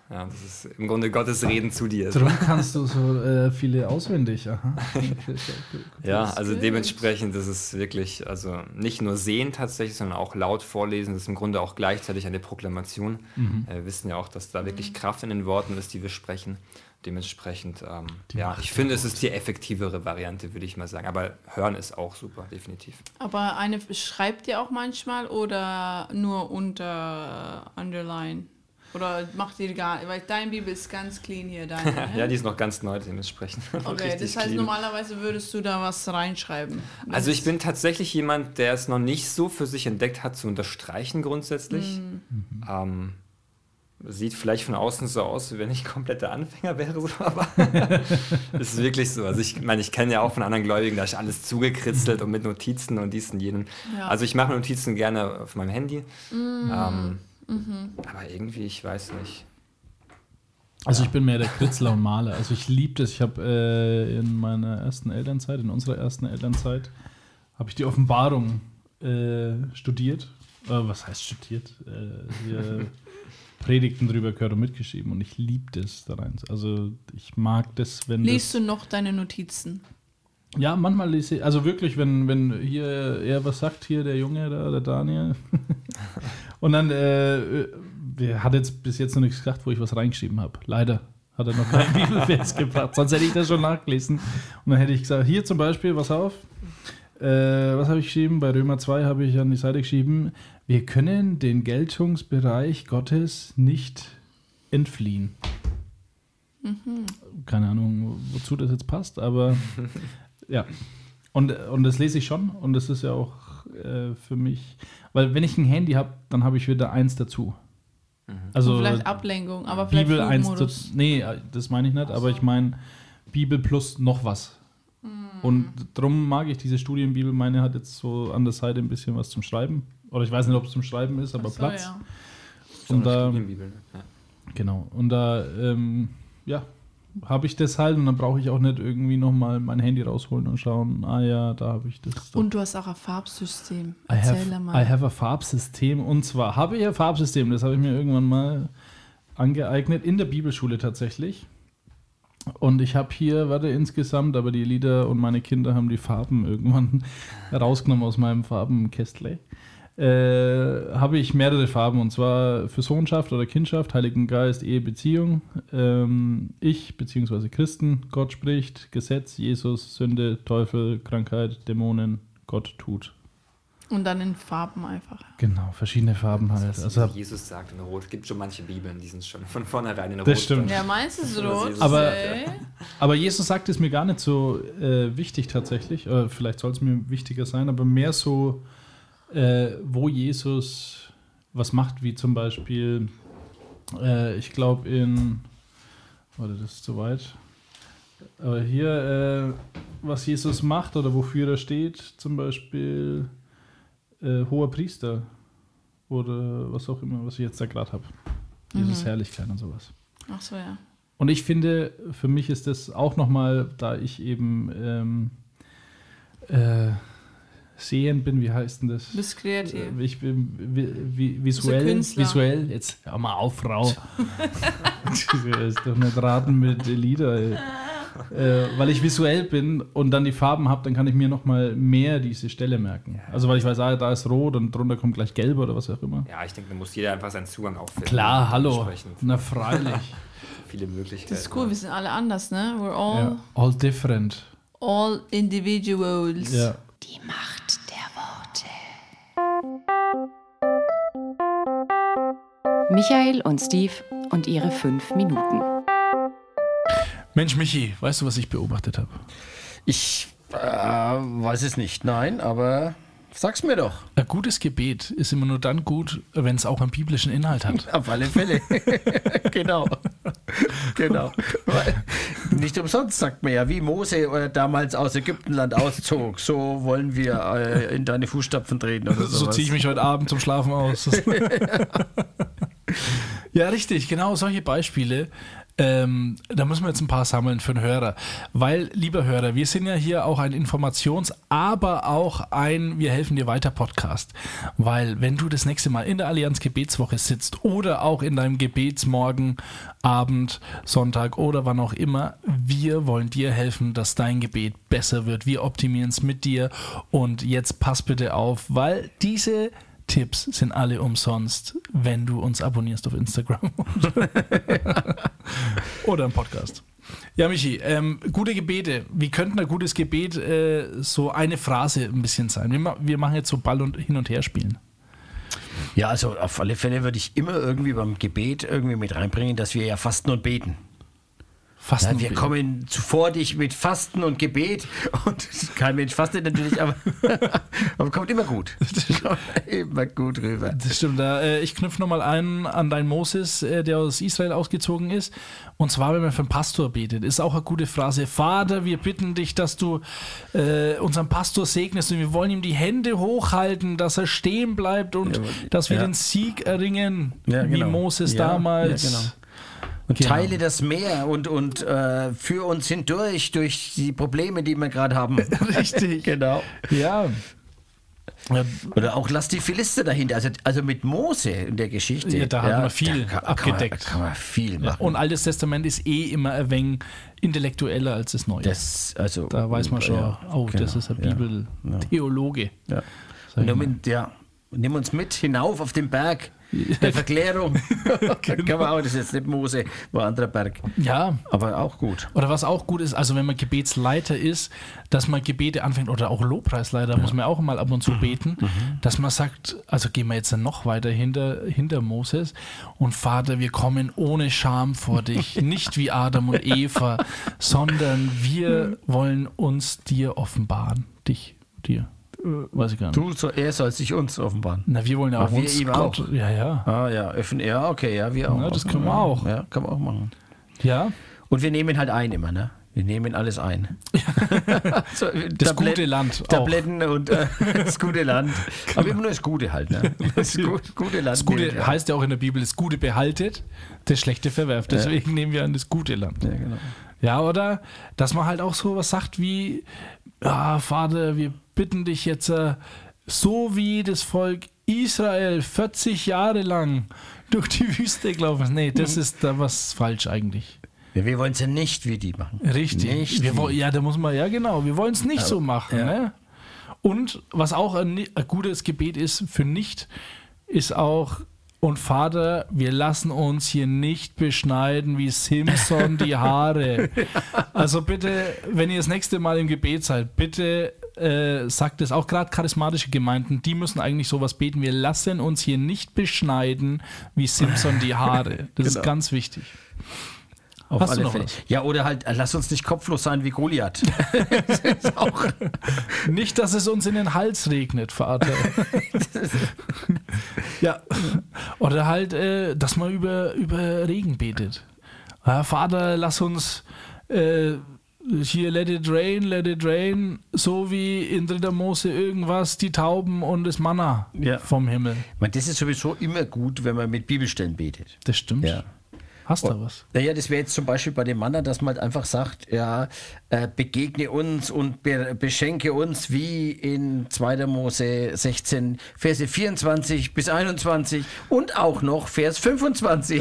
[SPEAKER 4] Ja, das ist im Grunde Gottes Reden zu dir.
[SPEAKER 3] Darum kannst du so äh, viele auswendig. Aha.
[SPEAKER 4] Ja, also dementsprechend ist es wirklich, also nicht nur sehen tatsächlich, sondern auch laut vorlesen. Das ist im Grunde auch gleichzeitig eine Proklamation. Mhm. Wir wissen ja auch, dass da wirklich Kraft in den Worten ist, die wir sprechen. Dementsprechend, ähm, ja, ich finde, es ist die effektivere Variante, würde ich mal sagen. Aber hören ist auch super, definitiv.
[SPEAKER 5] Aber eine schreibt ihr auch manchmal oder nur unter Underline? Oder macht ihr gar nicht? Weil deine Bibel ist ganz clean hier. Deine, ne?
[SPEAKER 4] Ja, die ist noch ganz neu dementsprechend.
[SPEAKER 5] Okay, das heißt, clean. Normalerweise würdest du da was reinschreiben. Das
[SPEAKER 4] also ich bin tatsächlich jemand, der es noch nicht so für sich entdeckt hat, zu unterstreichen grundsätzlich. Mhm. Ähm, sieht vielleicht von außen so aus, wie wenn ich kompletter Anfänger wäre, so, aber es ist wirklich so. Also ich meine, ich kenne ja auch von anderen Gläubigen, da ist alles zugekritzelt und mit Notizen und dies und jenen. Ja. Also ich mache Notizen gerne auf meinem Handy. Mhm. Ähm, Mhm. Aber irgendwie, ich weiß nicht.
[SPEAKER 3] Also ich bin mehr der Kritzler und Maler. Also ich liebe das. Ich habe äh, in meiner ersten Elternzeit, in unserer ersten Elternzeit, habe ich die Offenbarung äh, studiert. Äh, was heißt studiert? Äh, wir Predigten drüber gehört und mitgeschrieben. Und ich liebe das da rein. Also ich mag das, wenn
[SPEAKER 5] Liest
[SPEAKER 3] das,
[SPEAKER 5] du noch deine Notizen?
[SPEAKER 3] Ja, manchmal lese ich, also wirklich, wenn, wenn hier er was sagt, hier der Junge, da, der Daniel. Und dann, äh, er hat jetzt bis jetzt noch nichts gesagt, wo ich was reingeschrieben habe. Leider hat er noch keinen Bibelvers gebracht, sonst hätte ich das schon nachgelesen. Und dann hätte ich gesagt, hier zum Beispiel, pass auf, äh, was habe ich geschrieben? Bei Römer zwei habe ich an die Seite geschrieben, wir können den Geltungsbereich Gottes nicht entfliehen. Mhm. Keine Ahnung, wozu das jetzt passt, aber ja. Und, und das lese ich schon und das ist ja auch äh, für mich, weil wenn ich ein Handy habe, dann habe ich wieder eins dazu.
[SPEAKER 5] Mhm. Also vielleicht Ablenkung, aber vielleicht
[SPEAKER 3] Bibel eins zu, nee, das meine ich nicht, aber ich meine Bibel plus noch was. Mhm. Und darum mag ich diese Studienbibel, meine hat jetzt so an der Seite ein bisschen was zum Schreiben. Oder ich weiß nicht, ob es zum Schreiben ist, aber so, Platz. Ja. Und da, Studienbibel, ne? Ja. Genau, und da, ähm, ja, habe ich das halt und dann brauche ich auch nicht irgendwie nochmal mein Handy rausholen und schauen, ah ja, da habe ich das.
[SPEAKER 5] Und du hast auch ein Farbsystem.
[SPEAKER 3] Erzähl I have, mal. I have a Farbsystem und zwar habe ich ein Farbsystem, das habe ich mir irgendwann mal angeeignet, in der Bibelschule tatsächlich. Und ich habe hier, warte, insgesamt, aber die Lieder und meine Kinder haben die Farben irgendwann rausgenommen aus meinem Farbenkästle. Äh, habe ich mehrere Farben und zwar für Sohnschaft oder Kindschaft, Heiligen Geist, Ehe, Beziehung, ähm, ich bzw. Christen, Gott spricht, Gesetz, Jesus, Sünde, Teufel, Krankheit, Dämonen, Gott tut.
[SPEAKER 5] Und dann in Farben einfach.
[SPEAKER 3] Genau, verschiedene Farben halt.
[SPEAKER 4] Das,
[SPEAKER 3] also,
[SPEAKER 4] Jesus sagt in Rot. Es gibt schon manche Bibeln, die sind schon von vornherein in Rot.
[SPEAKER 3] Das stimmt.
[SPEAKER 5] Ja, meinst du es rot?
[SPEAKER 3] Aber, aber Jesus sagt es mir gar nicht so äh, wichtig tatsächlich. Oder vielleicht soll es mir wichtiger sein, aber mehr so, äh, wo Jesus was macht, wie zum Beispiel, äh, ich glaube in, warte, das ist zu weit. Aber hier, äh, was Jesus macht oder wofür er steht, zum Beispiel Äh, hoher Priester oder was auch immer, was ich jetzt da gerade habe. Jesus mhm. Herrlichkeit und sowas.
[SPEAKER 5] Ach so, ja.
[SPEAKER 3] Und ich finde, für mich ist das auch nochmal, da ich eben ähm, äh, sehend bin, wie heißt denn das?
[SPEAKER 5] Bist kreativ.
[SPEAKER 3] Äh, ich bin vi vi visuell, visuell, jetzt hör mal auf, Frau. Das ist doch nicht raten mit Lieder, Äh, weil ich visuell bin und dann die Farben habe, dann kann ich mir nochmal mehr diese Stelle merken. Ja, also weil ich weiß, ah, da ist rot und drunter kommt gleich gelb oder was auch immer.
[SPEAKER 4] Ja, ich denke, da muss jeder einfach seinen Zugang auch finden.
[SPEAKER 3] Klar, hallo. Na freilich.
[SPEAKER 4] Viele Möglichkeiten.
[SPEAKER 5] Das ist cool, wir sind alle anders, ne? We're all,
[SPEAKER 3] ja, all different.
[SPEAKER 5] All individuals.
[SPEAKER 3] Ja.
[SPEAKER 2] Die Macht der Worte. Michael und Steve und ihre fünf Minuten.
[SPEAKER 3] Mensch, Michi, weißt du, was ich beobachtet habe?
[SPEAKER 6] Ich äh, weiß es nicht, nein, aber sag's mir doch.
[SPEAKER 3] Ein gutes Gebet ist immer nur dann gut, wenn es auch einen biblischen Inhalt hat.
[SPEAKER 6] Auf alle Fälle. Genau. Genau. Weil, nicht umsonst sagt man ja, wie Mose äh, damals aus Ägyptenland auszog, so wollen wir äh, in deine Fußstapfen treten oder sowas.
[SPEAKER 3] So ziehe ich mich heute Abend zum Schlafen aus. Ja, richtig, genau, solche Beispiele. Ähm, da müssen wir jetzt ein paar sammeln für den Hörer. Weil, lieber Hörer, wir sind ja hier auch ein Informations-, aber auch ein Wir helfen dir weiter Podcast. Weil, wenn du das nächste Mal in der Allianz Gebetswoche sitzt oder auch in deinem Gebetsmorgen, Abend, Sonntag oder wann auch immer, wir wollen dir helfen, dass dein Gebet besser wird. Wir optimieren es mit dir. Und jetzt pass bitte auf, weil diese Tipps sind alle umsonst, wenn du uns abonnierst auf Instagram oder im Podcast. Ja, Michi, ähm, gute Gebete. Wie könnte ein gutes Gebet äh, so eine Phrase ein bisschen sein? Wir, ma- wir machen jetzt so Ball und hin und her spielen.
[SPEAKER 6] Ja, also auf alle Fälle würde ich immer irgendwie beim Gebet irgendwie mit reinbringen, dass wir ja fasten und beten.
[SPEAKER 3] Fasten
[SPEAKER 6] Ja, wir
[SPEAKER 3] und
[SPEAKER 6] kommen vor dich mit Fasten und Gebet und kein Mensch fastet natürlich, aber, aber kommt immer gut. Immer gut rüber.
[SPEAKER 3] Das stimmt. Da, äh, ich knüpfe nochmal an an deinen Moses, äh, der aus Israel ausgezogen ist. Und zwar, wenn man für einen Pastor betet, ist auch eine gute Phrase. Vater, wir bitten dich, dass du äh, unseren Pastor segnest und wir wollen ihm die Hände hochhalten, dass er stehen bleibt und
[SPEAKER 6] Ja,
[SPEAKER 3] dass wir
[SPEAKER 6] ja.
[SPEAKER 3] den Sieg erringen,
[SPEAKER 6] Ja,
[SPEAKER 3] wie
[SPEAKER 6] genau.
[SPEAKER 3] Moses
[SPEAKER 6] Ja,
[SPEAKER 3] damals.
[SPEAKER 6] ja, genau. Und
[SPEAKER 3] Genau.
[SPEAKER 6] teile das Meer und, und äh, führ uns hindurch durch die Probleme, die wir gerade haben.
[SPEAKER 3] Richtig.
[SPEAKER 6] Genau.
[SPEAKER 3] Ja. Ja,
[SPEAKER 6] Oder auch lass die Philister dahinter. Also, also mit Mose in der Geschichte.
[SPEAKER 3] Ja, da hat man viel
[SPEAKER 6] da kann,
[SPEAKER 3] abgedeckt.
[SPEAKER 6] Kann man, kann man viel machen.
[SPEAKER 3] und Altes Testament ist eh immer ein wenig intellektueller als das Neue.
[SPEAKER 6] das, also,
[SPEAKER 3] Da weiß man schon,
[SPEAKER 6] ja,
[SPEAKER 3] oh,
[SPEAKER 6] genau,
[SPEAKER 3] das ist ein
[SPEAKER 6] ja,
[SPEAKER 3] Bibeltheologe.
[SPEAKER 6] Ja.
[SPEAKER 3] Sag ich
[SPEAKER 6] Und
[SPEAKER 3] mal.
[SPEAKER 6] nimm, ja, nimm uns mit hinauf auf den Berg der Verklärung. Kann man auch, das ist jetzt nicht Mose, war ein anderer Berg.
[SPEAKER 3] Ja,
[SPEAKER 6] Aber auch gut.
[SPEAKER 3] oder was auch gut ist, also wenn man Gebetsleiter ist, dass man Gebete anfängt, oder auch Lobpreisleiter, muss man auch mal ab und zu beten, dass man sagt, also gehen wir jetzt dann noch weiter hinter, hinter Moses und Vater, wir kommen ohne Scham vor dich, nicht wie Adam und Eva, sondern wir wollen uns dir offenbaren, dich, dir, weiß ich gar nicht.
[SPEAKER 6] Du, so, er soll sich uns offenbaren.
[SPEAKER 3] Na, wir wollen ja auch
[SPEAKER 6] Ach, wir
[SPEAKER 3] uns
[SPEAKER 6] ihm
[SPEAKER 3] Gott,
[SPEAKER 6] auch.
[SPEAKER 3] ja, ja,
[SPEAKER 6] Ah ja, öffnen, ja, okay, ja, wir auch.
[SPEAKER 3] Ja, das können wir auch.
[SPEAKER 6] Ja, kann man auch machen.
[SPEAKER 3] ja,
[SPEAKER 6] Und wir nehmen halt ein immer, ne? Wir nehmen alles ein. so,
[SPEAKER 3] das gute Land auch.
[SPEAKER 6] Tabletten und äh, das gute Land. Aber immer nur das Gute halt, ne? Das gu- gute Land.
[SPEAKER 3] Das Gute
[SPEAKER 6] nehmen wir.
[SPEAKER 3] heißt ja auch in der Bibel, das Gute behaltet, das Schlechte verwerft. Deswegen nehmen wir an das gute Land.
[SPEAKER 6] Ja, genau.
[SPEAKER 3] Ja, oder? Dass man halt auch so was sagt wie, ja, Vater, wir bitten dich jetzt, äh, so wie das Volk Israel vierzig Jahre lang durch die Wüste gelaufen ist. Nee, das ist da was falsch eigentlich.
[SPEAKER 6] Ja, wir wollen es ja nicht wie die machen.
[SPEAKER 3] Richtig.
[SPEAKER 6] Nicht
[SPEAKER 3] Wir
[SPEAKER 6] wie-
[SPEAKER 3] wollen, ja, da muss man, ja genau, wir wollen es nicht so machen.
[SPEAKER 6] ja.
[SPEAKER 3] Ne? Und was auch ein, ein gutes Gebet ist für nicht, ist auch, und Vater, wir lassen uns hier nicht beschneiden wie Simson die Haare. Also bitte, wenn ihr das nächste Mal im Gebet seid, bitte äh, sagt es, auch gerade charismatische Gemeinden, die müssen eigentlich sowas beten, wir lassen uns hier nicht beschneiden wie Simson die Haare. Das ist
[SPEAKER 6] Genau.
[SPEAKER 3] ganz wichtig.
[SPEAKER 6] Auf
[SPEAKER 3] Hast du
[SPEAKER 6] alle
[SPEAKER 3] noch
[SPEAKER 6] Fälle.
[SPEAKER 3] was?
[SPEAKER 6] Ja, oder halt, äh, lass uns nicht kopflos sein wie Goliath. Das ist auch.
[SPEAKER 3] Nicht, dass es uns in den Hals regnet, Vater. Ja. Oder halt, äh, dass man über, über Regen betet. Ja, Vater, lass uns äh, hier let it rain, let it rain, so wie in dritter Mose irgendwas, die Tauben und das Manna
[SPEAKER 6] Ja.
[SPEAKER 3] vom Himmel.
[SPEAKER 6] Ich meine, das ist sowieso immer gut, wenn man mit Bibelstellen betet.
[SPEAKER 3] Das stimmt.
[SPEAKER 6] Ja.
[SPEAKER 3] Hast du was?
[SPEAKER 6] Naja, das wäre jetzt zum Beispiel bei dem Mann, dass man halt einfach sagt, ja, äh, begegne uns und be beschenke uns wie in zweiter Mose sechzehn, Verse vierundzwanzig bis einundzwanzig und auch noch Vers fünfundzwanzig.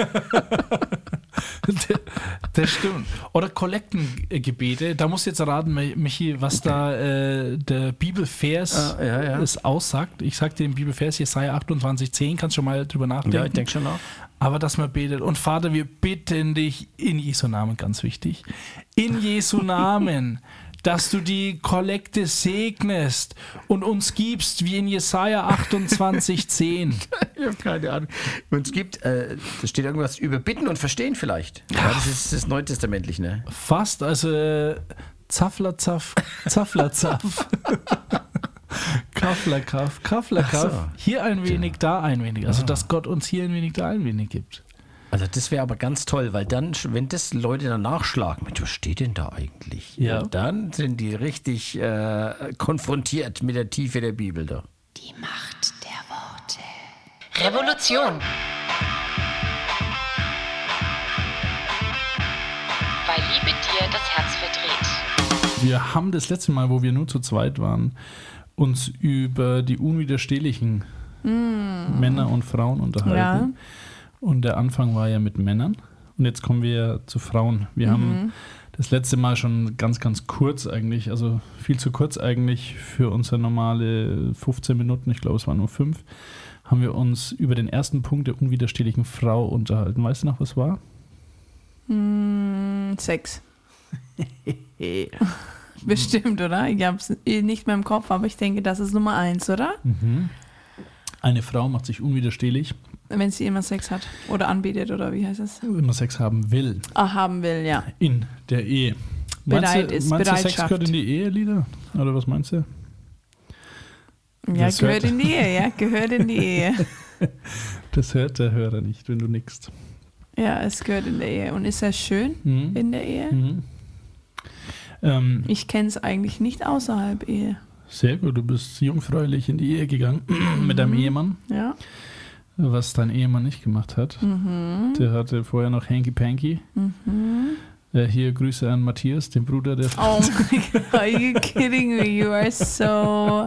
[SPEAKER 3] Das stimmt. Oder Kollektengebete. Da musst du jetzt raten, Michi, was da äh, der Bibelvers
[SPEAKER 6] Ah, ja, ja.
[SPEAKER 3] es aussagt. Ich sag dir den Bibelvers, Jesaja achtundzwanzig, zehn, kannst du schon mal drüber nachdenken.
[SPEAKER 6] Ja, ich denke schon auch.
[SPEAKER 3] Aber dass man betet. Und Vater, wir bitten dich in Jesu Namen, ganz wichtig, in Jesu Namen, dass du die Kollekte segnest und uns gibst, wie in Jesaja achtundzwanzig, zehn.
[SPEAKER 6] Ich habe keine Ahnung. Und es gibt, äh, da steht irgendwas über Bitten und Verstehen vielleicht. Ja, das ist das Neutestamentlich, ne?
[SPEAKER 3] Fast, also äh, Zaffler, Zaff, Zaffler, Zaff. Kaffler, Kaff, Kaffler,
[SPEAKER 6] Ach so.
[SPEAKER 3] Kaff. Hier ein wenig, da ein wenig. Also, dass Gott uns hier ein wenig, da ein wenig gibt.
[SPEAKER 6] Also das wäre aber ganz toll, weil dann, wenn das Leute dann nachschlagen, mit was steht denn da eigentlich?
[SPEAKER 3] Ja.
[SPEAKER 6] Dann sind die richtig äh, konfrontiert mit der Tiefe der Bibel da.
[SPEAKER 2] Die Macht der Worte. weil Liebe dir das Herz verdreht.
[SPEAKER 3] Wir haben das letzte Mal, wo wir nur zu zweit waren, uns über die unwiderstehlichen mm. Männer und Frauen unterhalten. Ja. Und der Anfang war ja mit Männern. Und jetzt kommen wir zu Frauen. Wir mhm. haben das letzte Mal schon ganz, ganz kurz eigentlich, also viel zu kurz eigentlich für unsere normale fünfzehn Minuten, ich glaube es waren nur fünf, haben wir uns über den ersten Punkt der unwiderstehlichen Frau unterhalten. Weißt du noch, was war?
[SPEAKER 5] Mm, Sex. Bestimmt, oder? Ich habe es nicht mehr im Kopf, aber ich denke, das ist Nummer eins, oder?
[SPEAKER 3] Mhm. Eine Frau macht sich unwiderstehlich.
[SPEAKER 5] Wenn sie immer Sex hat oder anbietet, oder wie heißt es?
[SPEAKER 3] Immer Sex haben will.
[SPEAKER 5] Ah, haben will, ja.
[SPEAKER 3] In der Ehe.
[SPEAKER 5] Bereit
[SPEAKER 3] meinst
[SPEAKER 5] ist,
[SPEAKER 3] du, meinst du,
[SPEAKER 5] Bereitschaft.
[SPEAKER 3] Sex gehört in die Ehe, Lieder? Oder was meinst du?
[SPEAKER 5] Ja,
[SPEAKER 3] das
[SPEAKER 5] gehört
[SPEAKER 3] hört,
[SPEAKER 5] in die Ehe, ja, gehört in die Ehe.
[SPEAKER 3] Das hört der Hörer nicht, wenn du nickst.
[SPEAKER 5] Ja, es gehört in der Ehe. Und ist das schön
[SPEAKER 3] mhm.
[SPEAKER 5] in der Ehe?
[SPEAKER 3] Mhm. Ähm,
[SPEAKER 5] ich kenne es eigentlich nicht außerhalb Ehe.
[SPEAKER 3] Sehr gut, du bist jungfräulich in die Ehe gegangen mit deinem Ehemann.
[SPEAKER 5] Ja.
[SPEAKER 3] Was dein Ehemann nicht gemacht hat.
[SPEAKER 5] Mhm.
[SPEAKER 3] Der hatte vorher noch Hanky Panky.
[SPEAKER 5] Mhm.
[SPEAKER 3] Äh, hier Grüße an Matthias, den Bruder der
[SPEAKER 5] Oh my God, are you kidding me? You are so...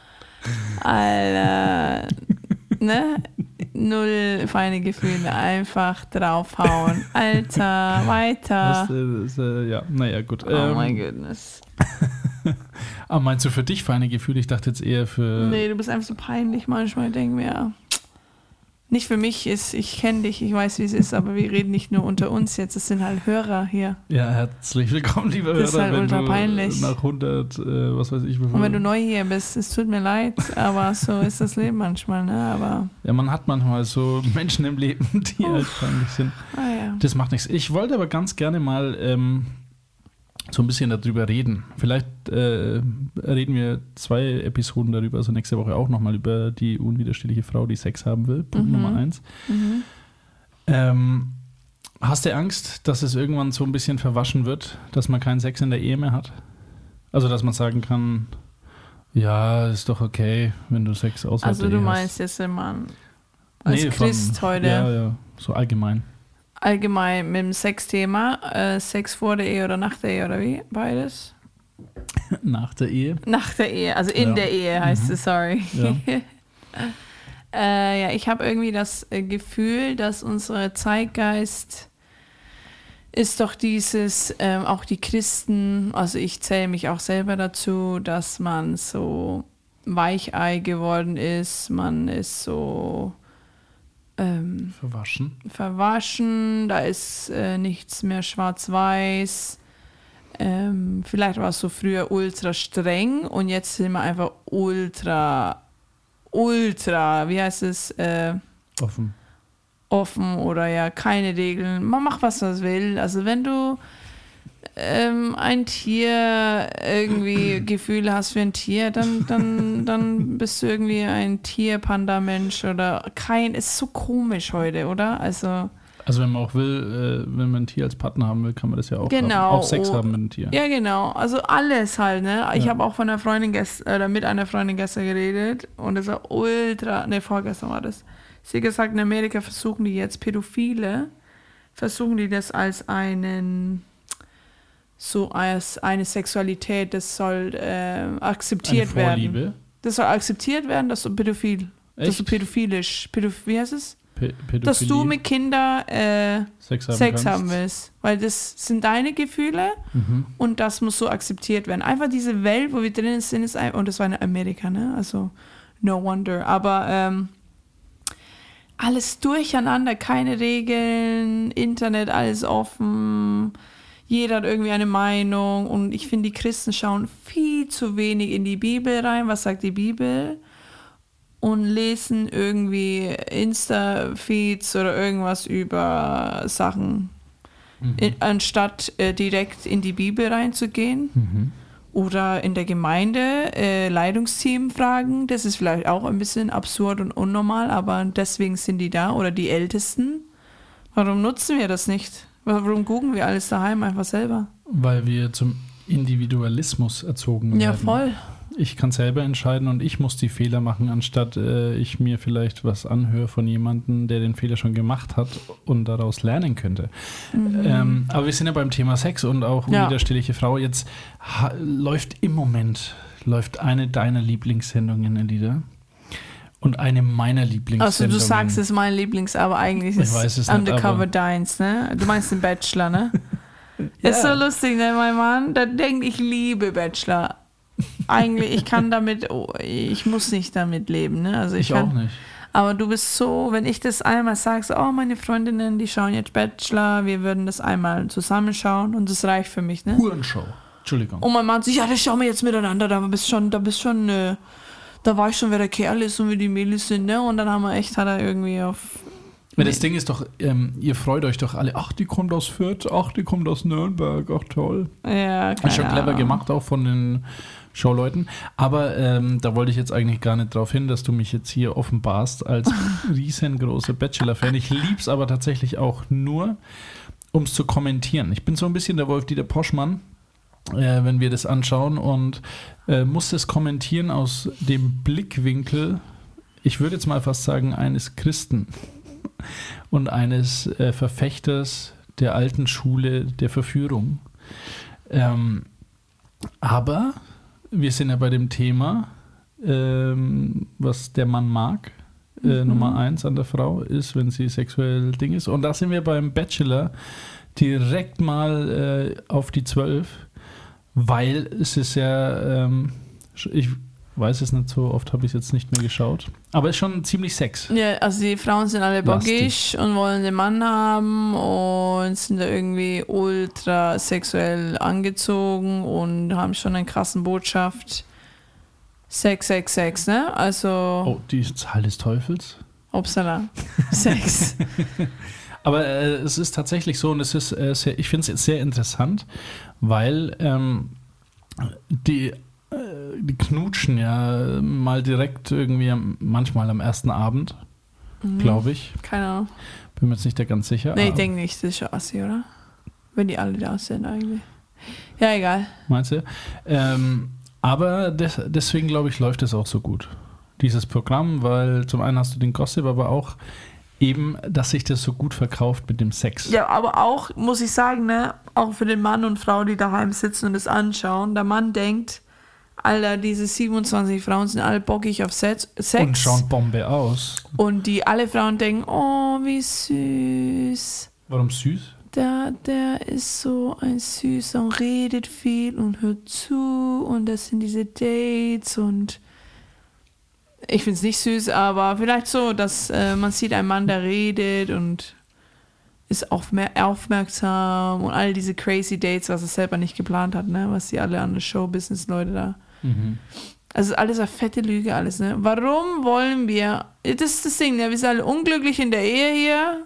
[SPEAKER 5] Alter. Ne? Null feine Gefühle. Einfach draufhauen. Alter, weiter.
[SPEAKER 3] Das, das, äh, ja, naja, gut.
[SPEAKER 5] Oh
[SPEAKER 3] ähm,
[SPEAKER 5] my goodness.
[SPEAKER 3] Aber meinst du für dich feine Gefühle? Ich dachte jetzt eher für...
[SPEAKER 5] Nee, du bist einfach so peinlich manchmal. Ich denke mir, nicht für mich ist, ich kenne dich, ich weiß, wie es ist, aber wir reden nicht nur unter uns jetzt, es sind halt Hörer hier.
[SPEAKER 3] Ja, herzlich willkommen, liebe Hörer.
[SPEAKER 5] Das ist halt
[SPEAKER 3] wenn
[SPEAKER 5] ultra
[SPEAKER 3] du
[SPEAKER 5] peinlich.
[SPEAKER 3] Nach hundert, äh, was weiß ich,
[SPEAKER 5] Und wenn du neu hier bist, es tut mir leid, aber so ist das Leben manchmal, ne? Aber
[SPEAKER 3] ja, man hat manchmal so Menschen im Leben, die halt peinlich sind.
[SPEAKER 5] Ah, ja.
[SPEAKER 3] Das macht nichts. Ich wollte aber ganz gerne mal ähm, so ein bisschen darüber reden. Vielleicht äh, reden wir zwei Episoden darüber, also nächste Woche auch nochmal über die unwiderstehliche Frau, die Sex haben will. Punkt
[SPEAKER 5] Mhm.
[SPEAKER 3] Nummer eins.
[SPEAKER 5] Mhm.
[SPEAKER 3] Ähm, hast du Angst, dass es irgendwann so ein bisschen verwaschen wird, dass man keinen Sex in der Ehe mehr hat? Also, dass man sagen kann, ja, ist doch okay, wenn du Sex außerhalb
[SPEAKER 5] Also
[SPEAKER 3] der
[SPEAKER 5] du
[SPEAKER 3] Ehe
[SPEAKER 5] meinst jetzt immer als
[SPEAKER 3] Nee,
[SPEAKER 5] Christ
[SPEAKER 3] von,
[SPEAKER 5] heute
[SPEAKER 3] Ja, ja, so allgemein.
[SPEAKER 5] allgemein mit dem Sexthema, äh, Sex vor der Ehe oder nach der Ehe oder wie? Beides?
[SPEAKER 3] Nach der Ehe.
[SPEAKER 5] Nach der Ehe, also in
[SPEAKER 3] Ja.
[SPEAKER 5] der Ehe heißt
[SPEAKER 3] Mhm.
[SPEAKER 5] es, sorry.
[SPEAKER 3] Ja.
[SPEAKER 5] äh, ja, ich habe irgendwie das äh, Gefühl, dass unser Zeitgeist ist doch dieses, ähm, auch die Christen, also ich zähle mich auch selber dazu, dass man so Weichei geworden ist, man ist so ähm,
[SPEAKER 3] Verwaschen.
[SPEAKER 5] verwaschen, da ist äh, nichts mehr schwarz-weiß. Ähm, vielleicht war es so früher ultra streng und jetzt sind wir einfach ultra, ultra, wie heißt es, äh,
[SPEAKER 3] Offen.
[SPEAKER 5] offen oder ja, keine Regeln. Man macht, was man will. Also wenn du ähm, ein Tier irgendwie Gefühle hast für ein Tier, dann, dann, dann bist du irgendwie ein Tier-Panda-Mensch oder kein, ist so komisch heute, oder? Also
[SPEAKER 3] Also wenn man auch will, äh, wenn man ein Tier als Partner haben will, kann man das ja auch
[SPEAKER 5] Genau.
[SPEAKER 3] haben. Auch Sex
[SPEAKER 5] Oh,
[SPEAKER 3] haben mit einem Tier.
[SPEAKER 5] ja, genau. Also alles halt, ne? Ich
[SPEAKER 3] Ja.
[SPEAKER 5] habe auch von einer Freundin gest oder mit einer Freundin gestern geredet und das war ultra, ne, vorgestern war das. Sie hat gesagt, in Amerika versuchen die jetzt Pädophile, versuchen die das als einen, so als eine Sexualität, das soll äh, akzeptiert
[SPEAKER 3] Eine
[SPEAKER 5] werden.
[SPEAKER 3] Vorliebe.
[SPEAKER 5] Das soll akzeptiert werden, dass du pädophil, dass
[SPEAKER 3] Echt?
[SPEAKER 5] du pädophilisch, pädophil, wie heißt es?
[SPEAKER 3] P- Pädophilie,
[SPEAKER 5] Dass du mit Kindern äh,
[SPEAKER 3] Sex haben
[SPEAKER 5] Sex
[SPEAKER 3] kannst.
[SPEAKER 5] haben willst. Weil das sind deine Gefühle
[SPEAKER 3] Mhm.
[SPEAKER 5] und das muss so akzeptiert werden. Einfach diese Welt, wo wir drinnen sind, ist ein, und das war in Amerika, ne? Also no wonder. Aber ähm, alles durcheinander, keine Regeln, Internet, alles offen. Jeder hat irgendwie eine Meinung und ich finde, die Christen schauen viel zu wenig in die Bibel rein. Was sagt die Bibel? Und lesen irgendwie Insta-Feeds oder irgendwas über Sachen,
[SPEAKER 3] Mhm.
[SPEAKER 5] in, anstatt äh, direkt in die Bibel reinzugehen.
[SPEAKER 3] Mhm.
[SPEAKER 5] Oder in der Gemeinde äh, Leitungsteam fragen. Das ist vielleicht auch ein bisschen absurd und unnormal, aber deswegen sind die da. Oder die Ältesten. Warum nutzen wir das nicht? Warum gucken wir alles daheim einfach selber?
[SPEAKER 3] Weil wir zum Individualismus erzogen werden.
[SPEAKER 5] Ja, voll.
[SPEAKER 3] ich kann selber entscheiden und ich muss die Fehler machen, anstatt äh, ich mir vielleicht was anhöre von jemandem, der den Fehler schon gemacht hat und daraus lernen könnte. Mhm. Ähm, aber wir sind ja beim Thema Sex und auch
[SPEAKER 5] Ja.
[SPEAKER 3] unwiderstehliche Frau. Jetzt ha- läuft im Moment läuft eine deiner Lieblingssendungen, Elida. Und eine meiner
[SPEAKER 5] Also
[SPEAKER 3] Lieblingssendungen.
[SPEAKER 5] du sagst, es ist mein Lieblings, aber eigentlich
[SPEAKER 3] Ich
[SPEAKER 5] ist
[SPEAKER 3] weiß es
[SPEAKER 5] es
[SPEAKER 3] nicht,
[SPEAKER 5] Undercover
[SPEAKER 3] aber-
[SPEAKER 5] Deins, ne? Du meinst den Bachelor, ne? Ist so lustig, ne, mein Mann? Der denkt, ich liebe Bachelor. Eigentlich, ich kann damit, oh, ich muss nicht damit leben, ne? Also ich,
[SPEAKER 3] Ich
[SPEAKER 5] kann,
[SPEAKER 3] auch nicht.
[SPEAKER 5] Aber du bist so, wenn ich das einmal sage, so, oh, meine Freundinnen, die schauen jetzt Bachelor, wir würden das einmal zusammenschauen und das reicht für mich, ne?
[SPEAKER 3] Hurenshow. Entschuldigung.
[SPEAKER 5] Und mein Mann sagt, ja, das schauen wir jetzt miteinander, da bist schon, da bist schon, äh, da weiß schon, wer der Kerl ist und wie die Mädels sind, ne? Und dann haben wir echt, hat er irgendwie auf...
[SPEAKER 3] Ja, das Ding ist doch, ähm, ihr freut euch doch alle, ach, die kommt aus Fürth, ach, die kommt aus Nürnberg, ach, toll.
[SPEAKER 5] Ja,
[SPEAKER 3] Ist schon
[SPEAKER 5] keine
[SPEAKER 3] clever
[SPEAKER 5] Ahnung.
[SPEAKER 3] gemacht, auch von den Showleuten. Aber ähm, da wollte ich jetzt eigentlich gar nicht drauf hin, dass du mich jetzt hier offenbarst als riesengroßer Bachelor-Fan. Ich lieb's aber tatsächlich auch nur, um es zu kommentieren. Ich bin so ein bisschen der Wolf-Dieter Poschmann, äh, wenn wir das anschauen und äh, muss es kommentieren aus dem Blickwinkel, ich würde jetzt mal fast sagen, eines Christen und eines äh, Verfechters der alten Schule der Verführung. Ähm, aber wir sind ja bei dem Thema, ähm, was der Mann mag. Äh,
[SPEAKER 5] Mhm.
[SPEAKER 3] Nummer eins an der Frau ist, wenn sie sexuell Ding ist. Und da sind wir beim Bachelor direkt mal äh, auf die zwölf, weil es ist ja, ähm, ich weiß es nicht so oft, habe ich es jetzt nicht mehr geschaut, aber es ist schon ziemlich Sex.
[SPEAKER 5] Ja, also die Frauen sind alle bockig und wollen den Mann haben und sind da irgendwie ultra sexuell angezogen und haben schon eine krassen Botschaft. Sex, Sex, Sex, ne? Also,
[SPEAKER 3] Oh, die Zahl des Teufels.
[SPEAKER 5] upsala, Sex.
[SPEAKER 3] Aber äh, es ist tatsächlich so und es ist äh, sehr, ich finde es sehr interessant, weil ähm, die, äh, die knutschen ja mal direkt irgendwie am, manchmal am ersten Abend, glaube ich.
[SPEAKER 5] Keine Ahnung.
[SPEAKER 3] Bin mir jetzt nicht da ganz sicher.
[SPEAKER 5] Nee, ich
[SPEAKER 3] aber-
[SPEAKER 5] denke nicht, das ist schon assi, oder? Wenn die alle da sind eigentlich. Ja, egal.
[SPEAKER 3] Meinst du? Ähm, aber des, deswegen, glaube ich, läuft es auch so gut, dieses Programm, weil zum einen hast du den Gossip, aber auch eben, dass sich das so gut verkauft mit dem Sex.
[SPEAKER 5] Ja, aber auch, muss ich sagen, ne, auch für den Mann und Frau, die daheim sitzen und es anschauen, der Mann denkt, Alter, diese siebenundzwanzig Frauen sind alle bockig auf Sex.
[SPEAKER 3] Und schauen Bombe aus.
[SPEAKER 5] Und die alle Frauen denken, oh, wie süß.
[SPEAKER 3] Warum süß?
[SPEAKER 5] Der, der ist so ein Süßer und redet viel und hört zu und das sind diese Dates und ich finde es nicht süß, aber vielleicht so, dass äh, man sieht einen Mann, der redet und ist auch mehr aufmerksam und all diese crazy Dates, was er selber nicht geplant hat, ne? Was die alle an der Show-Business-Leute da.
[SPEAKER 3] Mhm.
[SPEAKER 5] Also alles eine fette Lüge, alles, ne? Warum wollen wir, das ist das Ding, ne? Wir sind alle unglücklich in der Ehe hier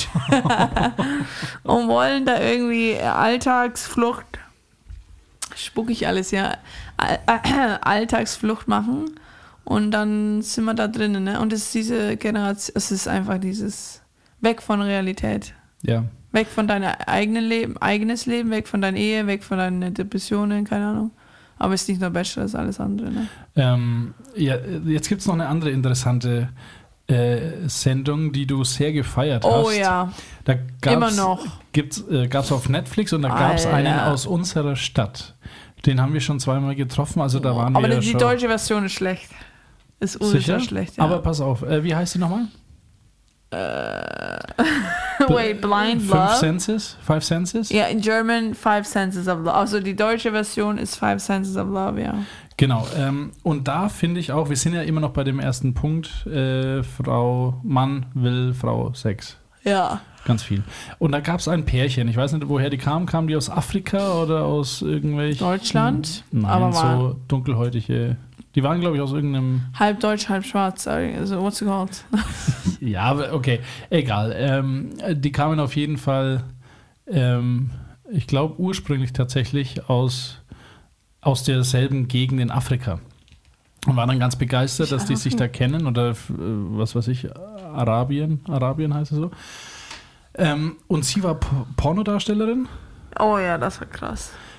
[SPEAKER 5] und wollen da irgendwie Alltagsflucht, spuck ich alles, ja, All- äh, Alltagsflucht machen und dann sind wir da drinnen, ne? Und es ist diese Generation, es ist einfach dieses weg von Realität.
[SPEAKER 3] Ja.
[SPEAKER 5] Weg von deinem eigenen Leben, eigenes Leben, weg von deiner Ehe, weg von deinen Depressionen, keine Ahnung. Aber es ist nicht nur Bachelor, es ist alles andere. Ne?
[SPEAKER 3] Ähm, ja, jetzt gibt es noch eine andere interessante äh, Sendung, die du sehr gefeiert
[SPEAKER 5] Oh
[SPEAKER 3] hast.
[SPEAKER 5] ja,
[SPEAKER 3] Da gab's,
[SPEAKER 5] immer noch.
[SPEAKER 3] Gibt's, äh, gab es auf Netflix und da gab es
[SPEAKER 5] Alter.
[SPEAKER 3] einen aus unserer Stadt. Den haben wir schon zweimal getroffen, also da waren
[SPEAKER 5] Aber
[SPEAKER 3] wir
[SPEAKER 5] die, die
[SPEAKER 3] schon.
[SPEAKER 5] deutsche Version ist schlecht. Ist ultra
[SPEAKER 3] Sicher?
[SPEAKER 5] schlecht, ja.
[SPEAKER 3] Aber pass auf, äh, wie heißt die nochmal?
[SPEAKER 5] Wait, Blind
[SPEAKER 3] Fünf
[SPEAKER 5] Love?
[SPEAKER 3] Senses? Five Senses?
[SPEAKER 5] Ja, in German Five Senses of Love. Also die deutsche Version ist Five Senses of Love, ja.
[SPEAKER 3] Genau. Ähm, und da finde ich auch, wir sind ja immer noch bei dem ersten Punkt, äh, Frau, Mann will Frau Sex.
[SPEAKER 5] Ja.
[SPEAKER 3] Ganz viel. Und da gab es ein Pärchen, ich weiß nicht, woher die kamen. Kamen die aus Afrika oder aus irgendwelchen...
[SPEAKER 5] Deutschland,
[SPEAKER 3] Nein,
[SPEAKER 5] aber war-
[SPEAKER 3] so dunkelhäutige... Die waren, glaube ich, aus irgendeinem...
[SPEAKER 5] Halb deutsch, halb schwarz. Also, what's it called?
[SPEAKER 3] Ja, aber okay, egal. Ähm, die kamen auf jeden Fall, ähm, ich glaube, ursprünglich tatsächlich aus, aus derselben Gegend in Afrika. Und waren dann ganz begeistert, dass die sich da kennen oder äh, was weiß ich, Arabien, Arabien heißt es so. Ähm, und sie war P- Pornodarstellerin
[SPEAKER 5] Oh ja, das war krass.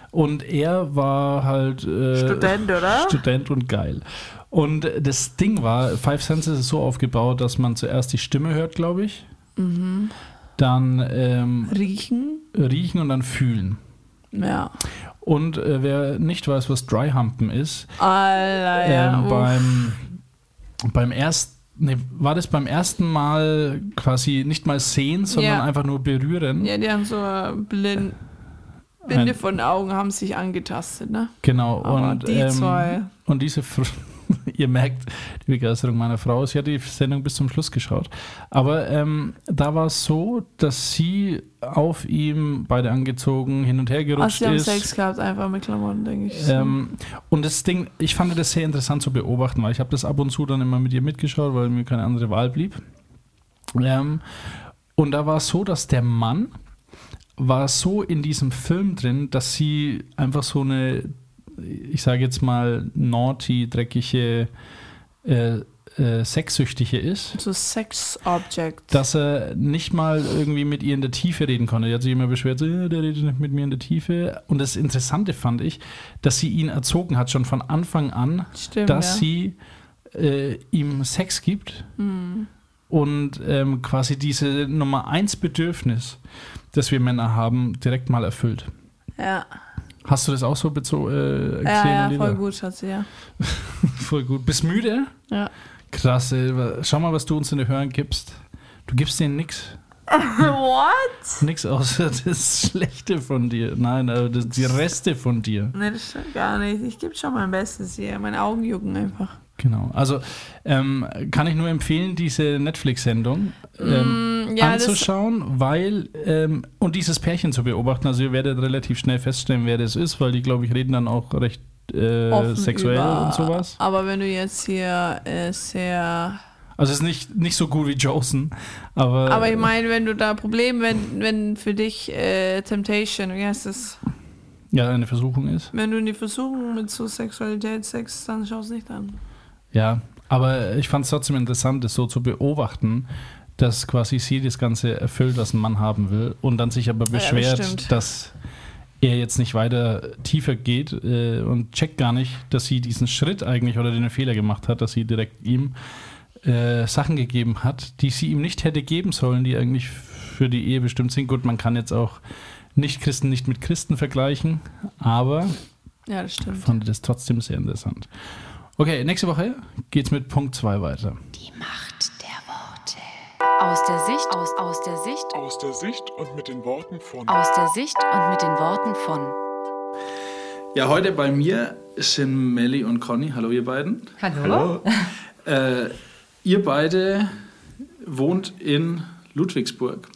[SPEAKER 3] Und er war halt äh,
[SPEAKER 5] Student, oder?
[SPEAKER 3] Student und geil. Und das Ding war, Five Senses ist so aufgebaut, dass man zuerst die Stimme hört, glaube ich.
[SPEAKER 5] Mhm.
[SPEAKER 3] Dann ähm,
[SPEAKER 5] Riechen.
[SPEAKER 3] riechen und dann fühlen.
[SPEAKER 5] Ja.
[SPEAKER 3] Und äh, wer nicht weiß, was Dryhumpen ist,
[SPEAKER 5] Alter, ja.
[SPEAKER 3] ähm, beim, beim ersten, nee, war das beim ersten Mal quasi nicht mal sehen, sondern
[SPEAKER 5] Ja.
[SPEAKER 3] einfach nur berühren?
[SPEAKER 5] Ja, die haben so blind, Binde von Augen haben sich angetastet, ne?
[SPEAKER 3] Genau.
[SPEAKER 5] Aber
[SPEAKER 3] und,
[SPEAKER 5] die
[SPEAKER 3] ähm,
[SPEAKER 5] zwei.
[SPEAKER 3] Und diese, Fr- ihr merkt die Begeisterung meiner Frau. Sie hat die Sendung bis zum Schluss geschaut. Aber ähm, da war es so, dass sie auf ihm beide angezogen hin und her
[SPEAKER 5] Ach,
[SPEAKER 3] gerutscht
[SPEAKER 5] sie haben
[SPEAKER 3] ist.
[SPEAKER 5] Sex gehabt, einfach mit Klamotten, denke ich. So.
[SPEAKER 3] Ähm, und das Ding, ich fand das sehr interessant zu beobachten, weil ich habe das ab und zu dann immer mit ihr mitgeschaut, weil mir keine andere Wahl blieb. Ähm, und da war es so, dass der Mann war so in diesem Film drin, dass sie einfach so eine, ich sage jetzt mal, naughty, dreckige, äh, äh, sexsüchtige ist.
[SPEAKER 5] So Sex-Object.
[SPEAKER 3] Dass er nicht mal irgendwie mit ihr in der Tiefe reden konnte. Er hat sich immer beschwert, so, ja, der redet nicht mit mir in der Tiefe. Und das Interessante fand ich, dass sie ihn erzogen hat, schon von Anfang an,
[SPEAKER 5] Stimmt,
[SPEAKER 3] dass
[SPEAKER 5] ja.
[SPEAKER 3] sie äh, ihm Sex gibt
[SPEAKER 5] Hm.
[SPEAKER 3] und ähm, quasi diese Nummer eins Bedürfnis, das wir Männer haben, direkt mal erfüllt.
[SPEAKER 5] Ja,
[SPEAKER 3] Hast du das auch so bezo- äh, gesehen?
[SPEAKER 5] ja, ja,
[SPEAKER 3] Alina?
[SPEAKER 5] voll gut, hat sie, ja.
[SPEAKER 3] Voll gut. Bist müde?
[SPEAKER 5] Ja.
[SPEAKER 3] Krass, ey. Schau mal, was du uns in den Hörern gibst. Du gibst denen nix.
[SPEAKER 5] What?
[SPEAKER 3] Nix außer das Schlechte von dir. Nein, aber das, die Reste von dir.
[SPEAKER 5] Nee, das stimmt gar nicht. Ich gebe schon mein Bestes hier. Meine Augen jucken einfach.
[SPEAKER 3] Genau. Also ähm, kann ich nur empfehlen, diese Netflix-Sendung ähm,
[SPEAKER 5] Mm, ja, das-
[SPEAKER 3] anzuschauen, weil ähm, und dieses Pärchen zu beobachten. Also ihr werdet relativ schnell feststellen, wer das ist, weil die, glaube ich, reden dann auch recht äh,
[SPEAKER 5] Offen
[SPEAKER 3] sexuell
[SPEAKER 5] über-
[SPEAKER 3] und sowas.
[SPEAKER 5] Aber wenn du jetzt hier äh, sehr...
[SPEAKER 3] Also es ist nicht, nicht so gut wie Josen, aber...
[SPEAKER 5] Aber ich meine, wenn du da Problem, wenn, wenn für dich äh, Temptation, wie heißt das?
[SPEAKER 3] ja, eine Versuchung ist.
[SPEAKER 5] Wenn du in die Versuchung mit so Sexualität, Sex, dann schau es nicht an.
[SPEAKER 3] Ja, aber ich fand es trotzdem interessant, das so zu beobachten, dass quasi sie das Ganze erfüllt, was ein Mann haben will und dann sich aber
[SPEAKER 5] Ja, das
[SPEAKER 3] beschwert,
[SPEAKER 5] stimmt.
[SPEAKER 3] dass er jetzt nicht weiter tiefer geht äh, und checkt gar nicht, dass sie diesen Schritt eigentlich oder den Fehler gemacht hat, dass sie direkt ihm äh, Sachen gegeben hat, die sie ihm nicht hätte geben sollen, die eigentlich für die Ehe bestimmt sind. Gut, man kann jetzt auch Nicht-Christen nicht mit Christen vergleichen, aber
[SPEAKER 5] Ja, das stimmt.
[SPEAKER 3] ich fand das trotzdem sehr interessant. Okay, nächste Woche geht's mit Punkt zwei weiter.
[SPEAKER 2] Die Macht der Worte. Aus der Sicht, aus, aus der Sicht,
[SPEAKER 7] Aus der Sicht und mit den Worten von.
[SPEAKER 2] aus der Sicht und mit den Worten von.
[SPEAKER 3] Ja, heute bei mir sind Melli und Conny. Hallo, ihr beiden.
[SPEAKER 1] Hallo.
[SPEAKER 3] Äh, ihr beide wohnt in Ludwigsburg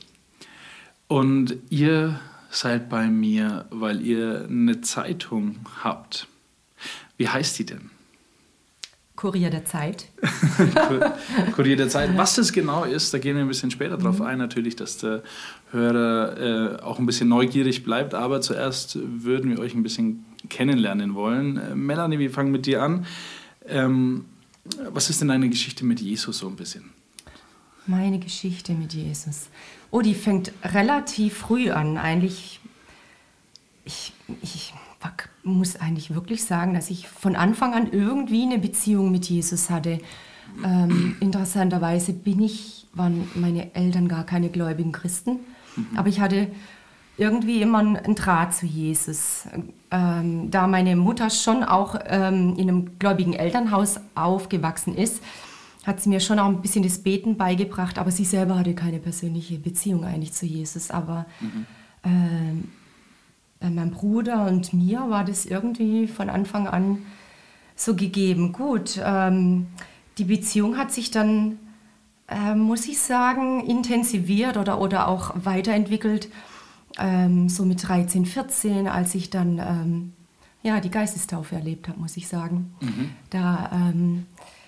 [SPEAKER 3] und ihr seid bei mir, weil ihr eine Zeitung habt. Wie heißt die denn?
[SPEAKER 1] Kurier der Zeit.
[SPEAKER 3] Kurier der Zeit. Was das genau ist, da gehen wir ein bisschen später drauf ein. Natürlich, dass der Hörer äh, auch ein bisschen neugierig bleibt. Aber zuerst würden wir euch ein bisschen kennenlernen wollen. Äh, Melanie, wir fangen mit dir an. Ähm, was ist denn deine Geschichte mit Jesus so ein bisschen?
[SPEAKER 1] Meine Geschichte mit Jesus. Oh, die fängt relativ früh an. Eigentlich, ich, ich muss eigentlich wirklich sagen, dass ich von Anfang an irgendwie eine Beziehung mit Jesus hatte. Ähm, interessanterweise bin ich, waren meine Eltern gar keine gläubigen Christen, aber ich hatte irgendwie immer einen Draht zu Jesus. Ähm, da meine Mutter schon auch ähm, in einem gläubigen Elternhaus aufgewachsen ist, hat sie mir schon auch ein bisschen das Beten beigebracht, aber sie selber hatte keine persönliche Beziehung eigentlich zu Jesus. Aber
[SPEAKER 3] Mhm.
[SPEAKER 1] ähm, bei meinem Bruder und mir war das irgendwie von Anfang an so gegeben. Gut, ähm, die Beziehung hat sich dann, äh, muss ich sagen, intensiviert oder, oder auch weiterentwickelt. Ähm, so mit dreizehn, vierzehn, als ich dann ähm, ja, die Geistestaufe erlebt habe, muss ich sagen.
[SPEAKER 3] Mhm.
[SPEAKER 1] Da, ähm,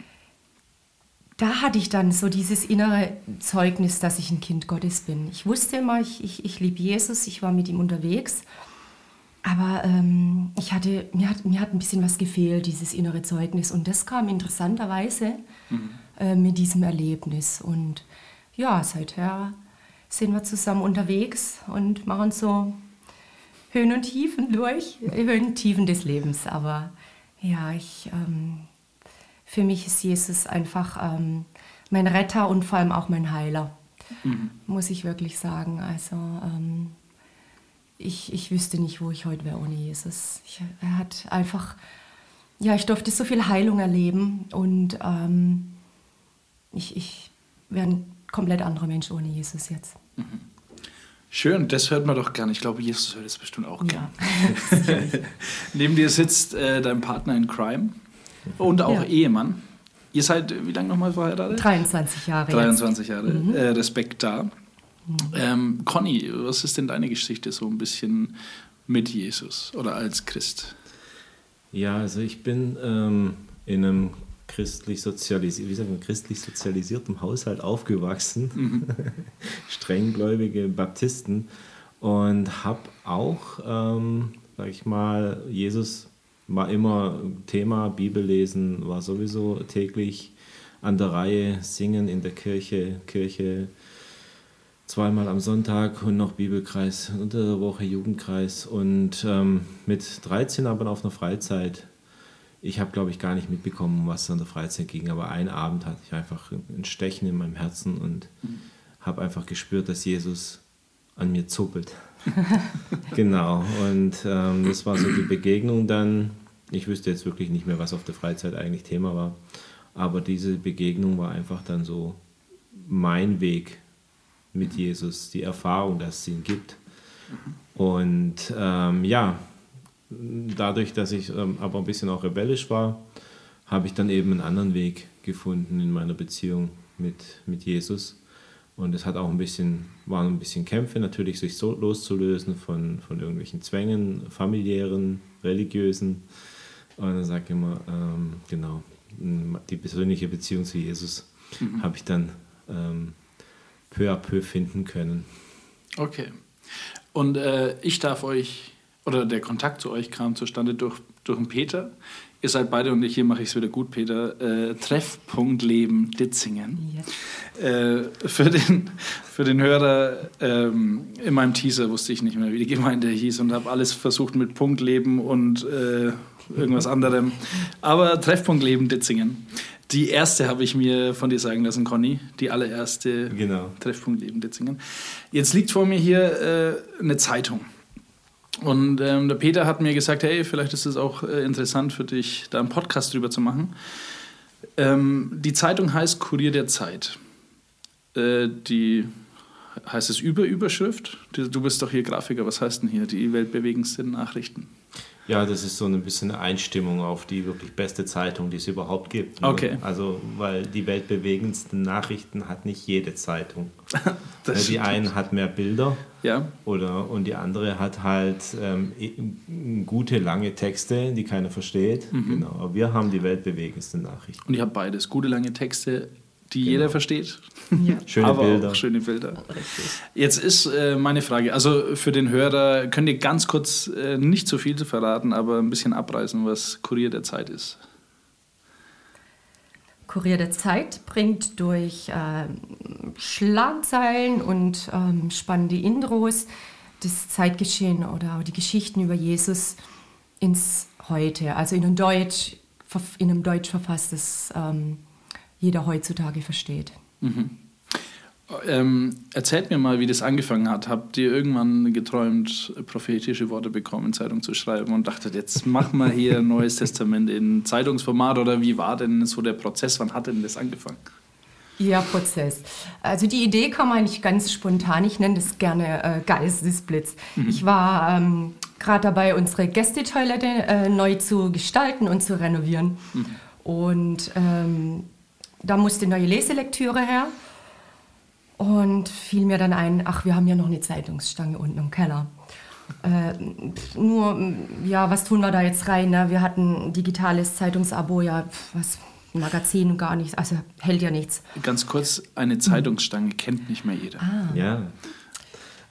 [SPEAKER 1] da hatte ich dann so dieses innere Zeugnis, dass ich ein Kind Gottes bin. Ich wusste immer, ich, ich, ich liebe Jesus, ich war mit ihm unterwegs. Aber ähm, ich hatte, mir, hat, mir hat ein bisschen was gefehlt, dieses innere Zeugnis. Und das kam interessanterweise
[SPEAKER 3] Mhm.
[SPEAKER 1] äh, mit diesem Erlebnis. Und ja, seither sind wir zusammen unterwegs und machen so Höhen und Tiefen durch, Höhen und Tiefen des Lebens. Aber ja, ich, ähm, für mich ist Jesus einfach ähm, mein Retter und vor allem auch mein Heiler, mhm. muss ich wirklich sagen. Also ähm, ich, ich wüsste nicht, wo ich heute wäre ohne Jesus. Ich, er hat einfach, ja, ich durfte so viel Heilung erleben und ähm, ich, ich wäre ein komplett anderer Mensch ohne Jesus jetzt.
[SPEAKER 3] Mhm. Schön, das hört man doch gern. Ich glaube, Jesus hört es bestimmt auch gern. Ja. Neben dir sitzt äh, dein Partner in Crime und auch ja. Ehemann. Ihr seid wie lange nochmal verheiratet?
[SPEAKER 1] dreiundzwanzig Jahre.
[SPEAKER 3] dreiundzwanzig Jahre. Mhm. Äh, Respekt da. Mhm. Ähm, Conny, was ist denn deine Geschichte so ein bisschen mit Jesus oder als Christ?
[SPEAKER 8] Ja, also ich bin ähm, in einem christlich sozialisiert, wie sagt man, christlich sozialisiertem Haushalt aufgewachsen, mhm. strenggläubige Baptisten, und habe auch, ähm, sag ich mal, Jesus war immer Thema, Bibellesen war sowieso täglich an der Reihe, Singen in der Kirche, Kirche zweimal am Sonntag und noch Bibelkreis, unter der Woche Jugendkreis, und ähm, mit dreizehn aber auf einer Freizeit. Ich habe, glaube ich, gar nicht mitbekommen, um was es an der Freizeit ging, aber einen Abend hatte ich einfach ein Stechen in meinem Herzen und mhm. habe einfach gespürt, dass Jesus an mir zuppelt. Genau, und ähm, das war so die Begegnung dann. Ich wüsste jetzt wirklich nicht mehr, was auf der Freizeit eigentlich Thema war, aber diese Begegnung war einfach dann so mein Weg mit Jesus, die Erfahrung, dass es ihn gibt. Und ähm, ja, dadurch, dass ich ähm, aber ein bisschen auch rebellisch war, habe ich dann eben einen anderen Weg gefunden in meiner Beziehung mit, mit Jesus. Und es hat auch ein bisschen, waren ein bisschen Kämpfe natürlich, sich so loszulösen von, von irgendwelchen Zwängen, familiären, religiösen. Und dann sage ich immer, ähm, genau, die persönliche Beziehung zu Jesus mhm. habe ich dann ähm, peu à peu finden können.
[SPEAKER 3] Okay. Und äh, ich darf euch, oder der Kontakt zu euch kam zustande durch, durch den Peter. Ihr seid beide, und hier mache ich es wieder gut, Peter, äh, Treffpunkt Leben Ditzingen. Yes. Äh, für, den, für den Hörer, ähm, in meinem Teaser wusste ich nicht mehr, wie die Gemeinde hieß, und habe alles versucht mit Punkt Leben und äh, irgendwas anderem. Aber Treffpunkt Leben Ditzingen. Die erste habe ich mir von dir sagen lassen, Conny. Die allererste genau. Treffpunkt Leben Ditzingen. Jetzt liegt vor mir hier äh, eine Zeitung. Und ähm, der Peter hat mir gesagt, hey, vielleicht ist es auch äh, interessant für dich, da einen Podcast drüber zu machen. Ähm, die Zeitung heißt Kurier der Zeit. Äh, die heißt es Überüberschrift. Du bist doch hier Grafiker. Was heißt denn hier die weltbewegendsten Nachrichten?
[SPEAKER 8] Ja, das ist so ein bisschen eine Einstimmung auf die wirklich beste Zeitung, die es überhaupt gibt. Ne?
[SPEAKER 3] Okay.
[SPEAKER 8] Also, weil die weltbewegendsten Nachrichten hat nicht jede Zeitung. Das die eine hat mehr Bilder,
[SPEAKER 3] ja.
[SPEAKER 8] oder, und die andere hat halt ähm, gute, lange Texte, die keiner versteht. Mhm. Genau. Aber wir haben die weltbewegendsten Nachrichten.
[SPEAKER 3] Und ich habe beides. Gute, lange Texte, die genau. jeder versteht.
[SPEAKER 8] Ja. Schöne
[SPEAKER 3] aber
[SPEAKER 8] Bilder.
[SPEAKER 3] Auch schöne Bilder. Jetzt ist äh, meine Frage, also für den Hörer, könnt ihr ganz kurz, äh, nicht so viel zu verraten, aber ein bisschen abreißen, was Kurier der Zeit ist?
[SPEAKER 1] Kurier der Zeit bringt durch äh, Schlagzeilen und ähm, spannende Intros das Zeitgeschehen oder die Geschichten über Jesus ins Heute, also in einem Deutsch, in einem Deutsch verfasstes ähm, jeder heutzutage versteht.
[SPEAKER 3] Mhm. Ähm, erzählt mir mal, wie das angefangen hat. Habt ihr irgendwann geträumt, prophetische Worte bekommen, Zeitung zu schreiben, und dachtet, jetzt mach mal hier ein Neues Testament in Zeitungsformat, oder wie war denn so der Prozess? Wann hat denn das angefangen?
[SPEAKER 1] Ja, Prozess. Also die Idee kam eigentlich ganz spontan. Ich nenne das gerne äh, Geistesblitz. Mhm. Ich war ähm, gerade dabei, unsere Gästetoilette äh, neu zu gestalten und zu renovieren. Mhm. Und ähm, da musste neue Leselektüre her, und fiel mir dann ein, ach, wir haben ja noch eine Zeitungsstange unten im Keller. Äh, nur, ja, was tun wir da jetzt rein? Ne? Wir hatten ein digitales Zeitungsabo, ja, was, Magazin gar nichts, also hält ja nichts.
[SPEAKER 3] Ganz kurz, eine Zeitungsstange kennt nicht mehr jeder.
[SPEAKER 1] Ah.
[SPEAKER 8] Ja.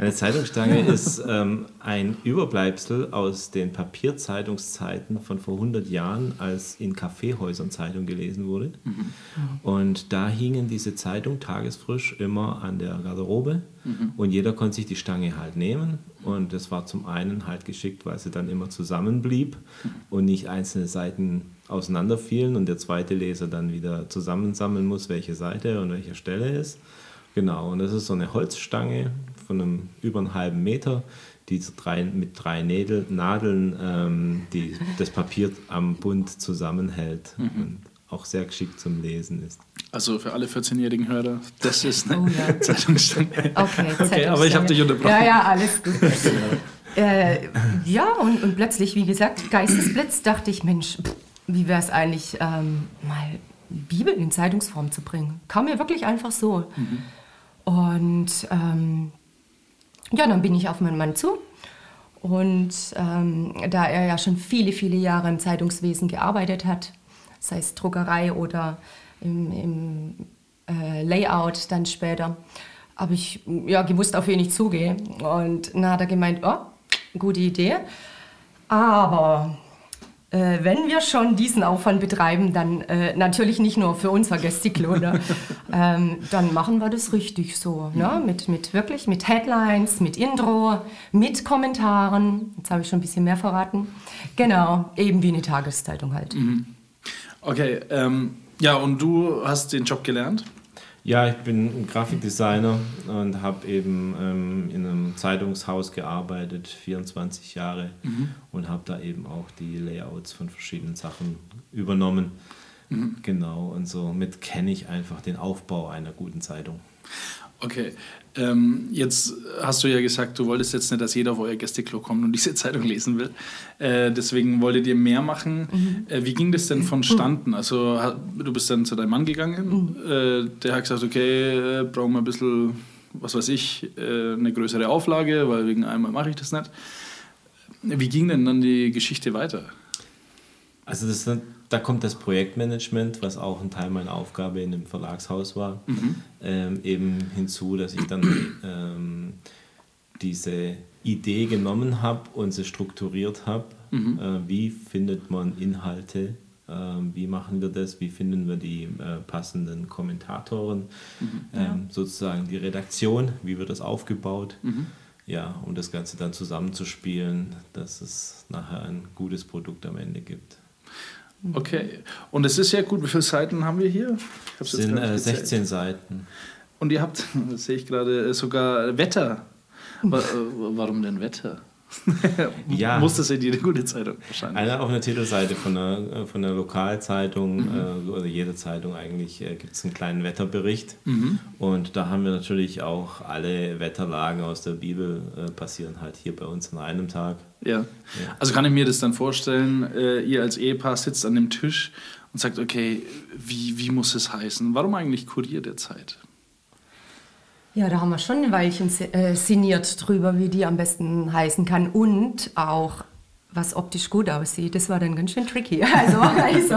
[SPEAKER 8] Eine Zeitungsstange ist ähm, ein Überbleibsel aus den Papierzeitungszeiten von vor hundert Jahren, als in Kaffeehäusern Zeitung gelesen wurde. Mhm. Und da hingen diese Zeitung tagesfrisch immer an der Garderobe mhm. und jeder konnte sich die Stange halt nehmen. Und das war zum einen halt geschickt, weil sie dann immer zusammenblieb und nicht einzelne Seiten auseinanderfielen und der zweite Leser dann wieder zusammensammeln muss, welche Seite und welche Stelle ist. Genau, und das ist so eine Holzstange von einem über einen halben Meter, die so drei, mit drei Nädel, Nadeln ähm, die, das Papier am Bund zusammenhält mhm. und auch sehr geschickt zum Lesen ist.
[SPEAKER 3] Also für alle vierzehnjährigen Hörer, das ist eine
[SPEAKER 1] oh, ja.
[SPEAKER 3] Zeitungsstange.
[SPEAKER 1] Okay,
[SPEAKER 3] okay,
[SPEAKER 1] Zeitungsstange.
[SPEAKER 3] Aber ich habe dich unterbrochen.
[SPEAKER 1] Ja, ja, alles gut. äh, ja, und, und plötzlich, wie gesagt, Geistesblitz, dachte ich, Mensch, pff, wie wäre es eigentlich, ähm, mal Bibel in Zeitungsform zu bringen? Kam mir wirklich einfach so. Mhm. Und ähm, ja, dann bin ich auf meinen Mann zu. Und ähm, da er ja schon viele, viele Jahre im Zeitungswesen gearbeitet hat, sei es Druckerei oder im, im äh, Layout dann später, habe ich ja gewusst, auf wen ich zugehe. Und dann hat er gemeint, oh, gute Idee, aber äh, wenn wir schon diesen Aufwand betreiben, dann äh, natürlich nicht nur für unser Gestiklo, ne? ähm, dann machen wir das richtig so, ne? mit, mit wirklich mit Headlines, mit Intro, mit Kommentaren. Jetzt habe ich schon ein bisschen mehr verraten. Genau, eben wie eine Tageszeitung halt.
[SPEAKER 3] Mhm. Okay, ähm, ja, und du hast den Job gelernt?
[SPEAKER 8] Ja, ich bin ein Grafikdesigner und habe eben ähm, in einem Zeitungshaus gearbeitet, vierundzwanzig Jahre mhm. und habe da eben auch die Layouts von verschiedenen Sachen übernommen. Mhm. Genau, und somit kenne ich einfach den Aufbau einer guten Zeitung.
[SPEAKER 3] Okay, ähm, jetzt hast du ja gesagt, du wolltest jetzt nicht, dass jeder auf euer Gästeklo kommt und diese Zeitung lesen will. Äh, deswegen wolltet ihr mehr machen. Mhm. Äh, wie ging das denn vonstatten? Also du bist dann zu deinem Mann gegangen, mhm. äh, der hat gesagt, okay, äh, brauchen wir ein bisschen, was weiß ich, äh, eine größere Auflage, weil wegen einmal mache ich das nicht. Wie ging denn dann die Geschichte weiter?
[SPEAKER 8] Also das, da kommt das Projektmanagement, was auch ein Teil meiner Aufgabe in dem Verlagshaus war, mhm. ähm, eben hinzu, dass ich dann ähm, diese Idee genommen habe und sie strukturiert habe. Mhm. Äh, wie findet man Inhalte? Äh, wie machen wir das? Wie finden wir die äh, passenden Kommentatoren? Mhm. Ähm, ja. Sozusagen die Redaktion, wie wird das aufgebaut? Mhm. Ja, um das Ganze dann zusammenzuspielen, dass es nachher ein gutes Produkt am Ende gibt.
[SPEAKER 3] Okay, und es ist ja gut, wie viele Seiten haben wir hier?
[SPEAKER 8] Es sind äh, sechzehn Seiten.
[SPEAKER 3] Und ihr habt, das sehe ich gerade, sogar Wetter. Warum denn Wetter? Ja. Muss das in jede gute Zeitung wahrscheinlich?
[SPEAKER 8] Eine, auf einer Titelseite von einer, von einer Lokalzeitung mhm. äh, oder jeder Zeitung eigentlich äh, gibt es einen kleinen Wetterbericht. Mhm. Und da haben wir natürlich auch alle Wetterlagen aus der Bibel äh, passieren halt hier bei uns an einem Tag.
[SPEAKER 3] Ja. ja, also kann ich mir das dann vorstellen, äh, ihr als Ehepaar sitzt an dem Tisch und sagt, okay, wie, wie muss es heißen? Warum eigentlich Kurier der Zeit?
[SPEAKER 1] Ja, da haben wir schon ein Weilchen äh, sinniert drüber, wie die am besten heißen kann und auch, was optisch gut aussieht. Das war dann ganz schön tricky. Also, also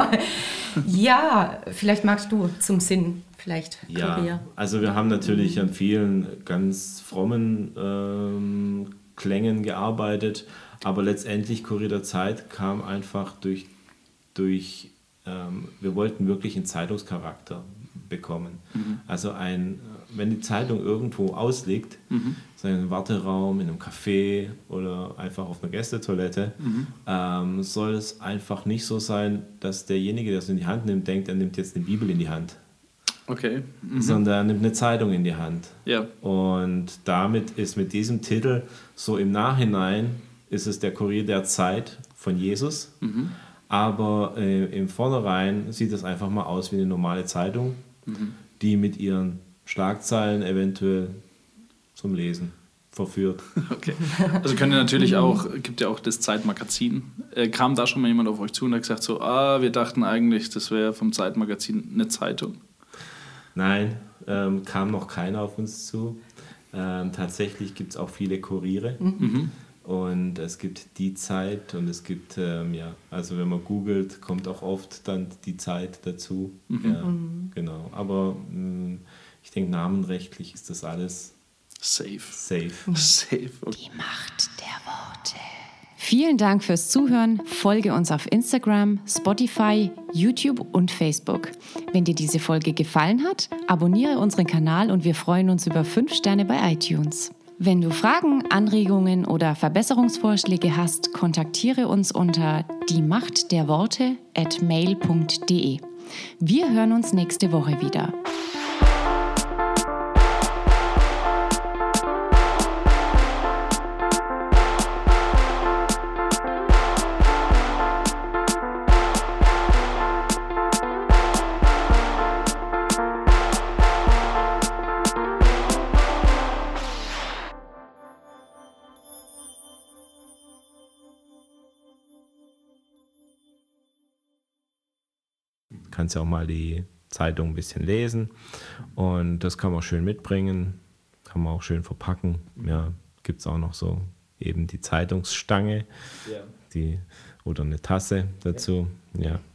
[SPEAKER 1] ja, vielleicht magst du zum Sinn, vielleicht
[SPEAKER 8] ja, Kurier. Also wir haben natürlich an vielen ganz frommen ähm, Klängen gearbeitet, aber letztendlich Kurier der Zeit kam einfach durch, durch ähm, wir wollten wirklich einen Zeitungscharakter bekommen. Mhm. Also ein, wenn die Zeitung irgendwo ausliegt, mhm. so in einem Warteraum, in einem Café oder einfach auf einer Gästetoilette, mhm. ähm, soll es einfach nicht so sein, dass derjenige, der es in die Hand nimmt, denkt, er nimmt jetzt eine Bibel in die Hand.
[SPEAKER 3] Okay. Mhm.
[SPEAKER 8] Sondern er nimmt eine Zeitung in die Hand.
[SPEAKER 3] Ja.
[SPEAKER 8] Und damit ist mit diesem Titel so im Nachhinein ist es der Kurier der Zeit von Jesus. Mhm. Aber äh, im Vornherein sieht es einfach mal aus wie eine normale Zeitung, mhm. die mit ihren Schlagzeilen eventuell zum Lesen verführt.
[SPEAKER 3] Okay. Also könnt ihr natürlich auch, gibt ja auch das Zeitmagazin. Äh, kam da schon mal jemand auf euch zu und hat gesagt so, ah, wir dachten eigentlich, das wäre vom Zeitmagazin eine Zeitung?
[SPEAKER 8] Nein, ähm, kam noch keiner auf uns zu. Ähm, tatsächlich gibt es auch viele Kuriere. Mhm. Und es gibt die Zeit und es gibt, ähm, ja, also wenn man googelt, kommt auch oft dann die Zeit dazu. Mhm. Ja, genau. Aber mh, ich denke, namenrechtlich ist das alles
[SPEAKER 9] Safe.
[SPEAKER 8] Safe.
[SPEAKER 9] Safe.
[SPEAKER 2] Die Macht der Worte. Vielen Dank fürs Zuhören. Folge uns auf Instagram, Spotify, YouTube und Facebook. Wenn dir diese Folge gefallen hat, abonniere unseren Kanal und wir freuen uns über fünf Sterne bei iTunes. Wenn du Fragen, Anregungen oder Verbesserungsvorschläge hast, kontaktiere uns unter die Macht der Worte at mail punkt de. Wir hören uns nächste Woche wieder.
[SPEAKER 8] Kannst ja auch mal die Zeitung ein bisschen lesen und das kann man auch schön mitbringen, kann man auch schön verpacken. Ja, gibt es auch noch so eben die Zeitungsstange, ja. die, oder eine Tasse dazu. Ja.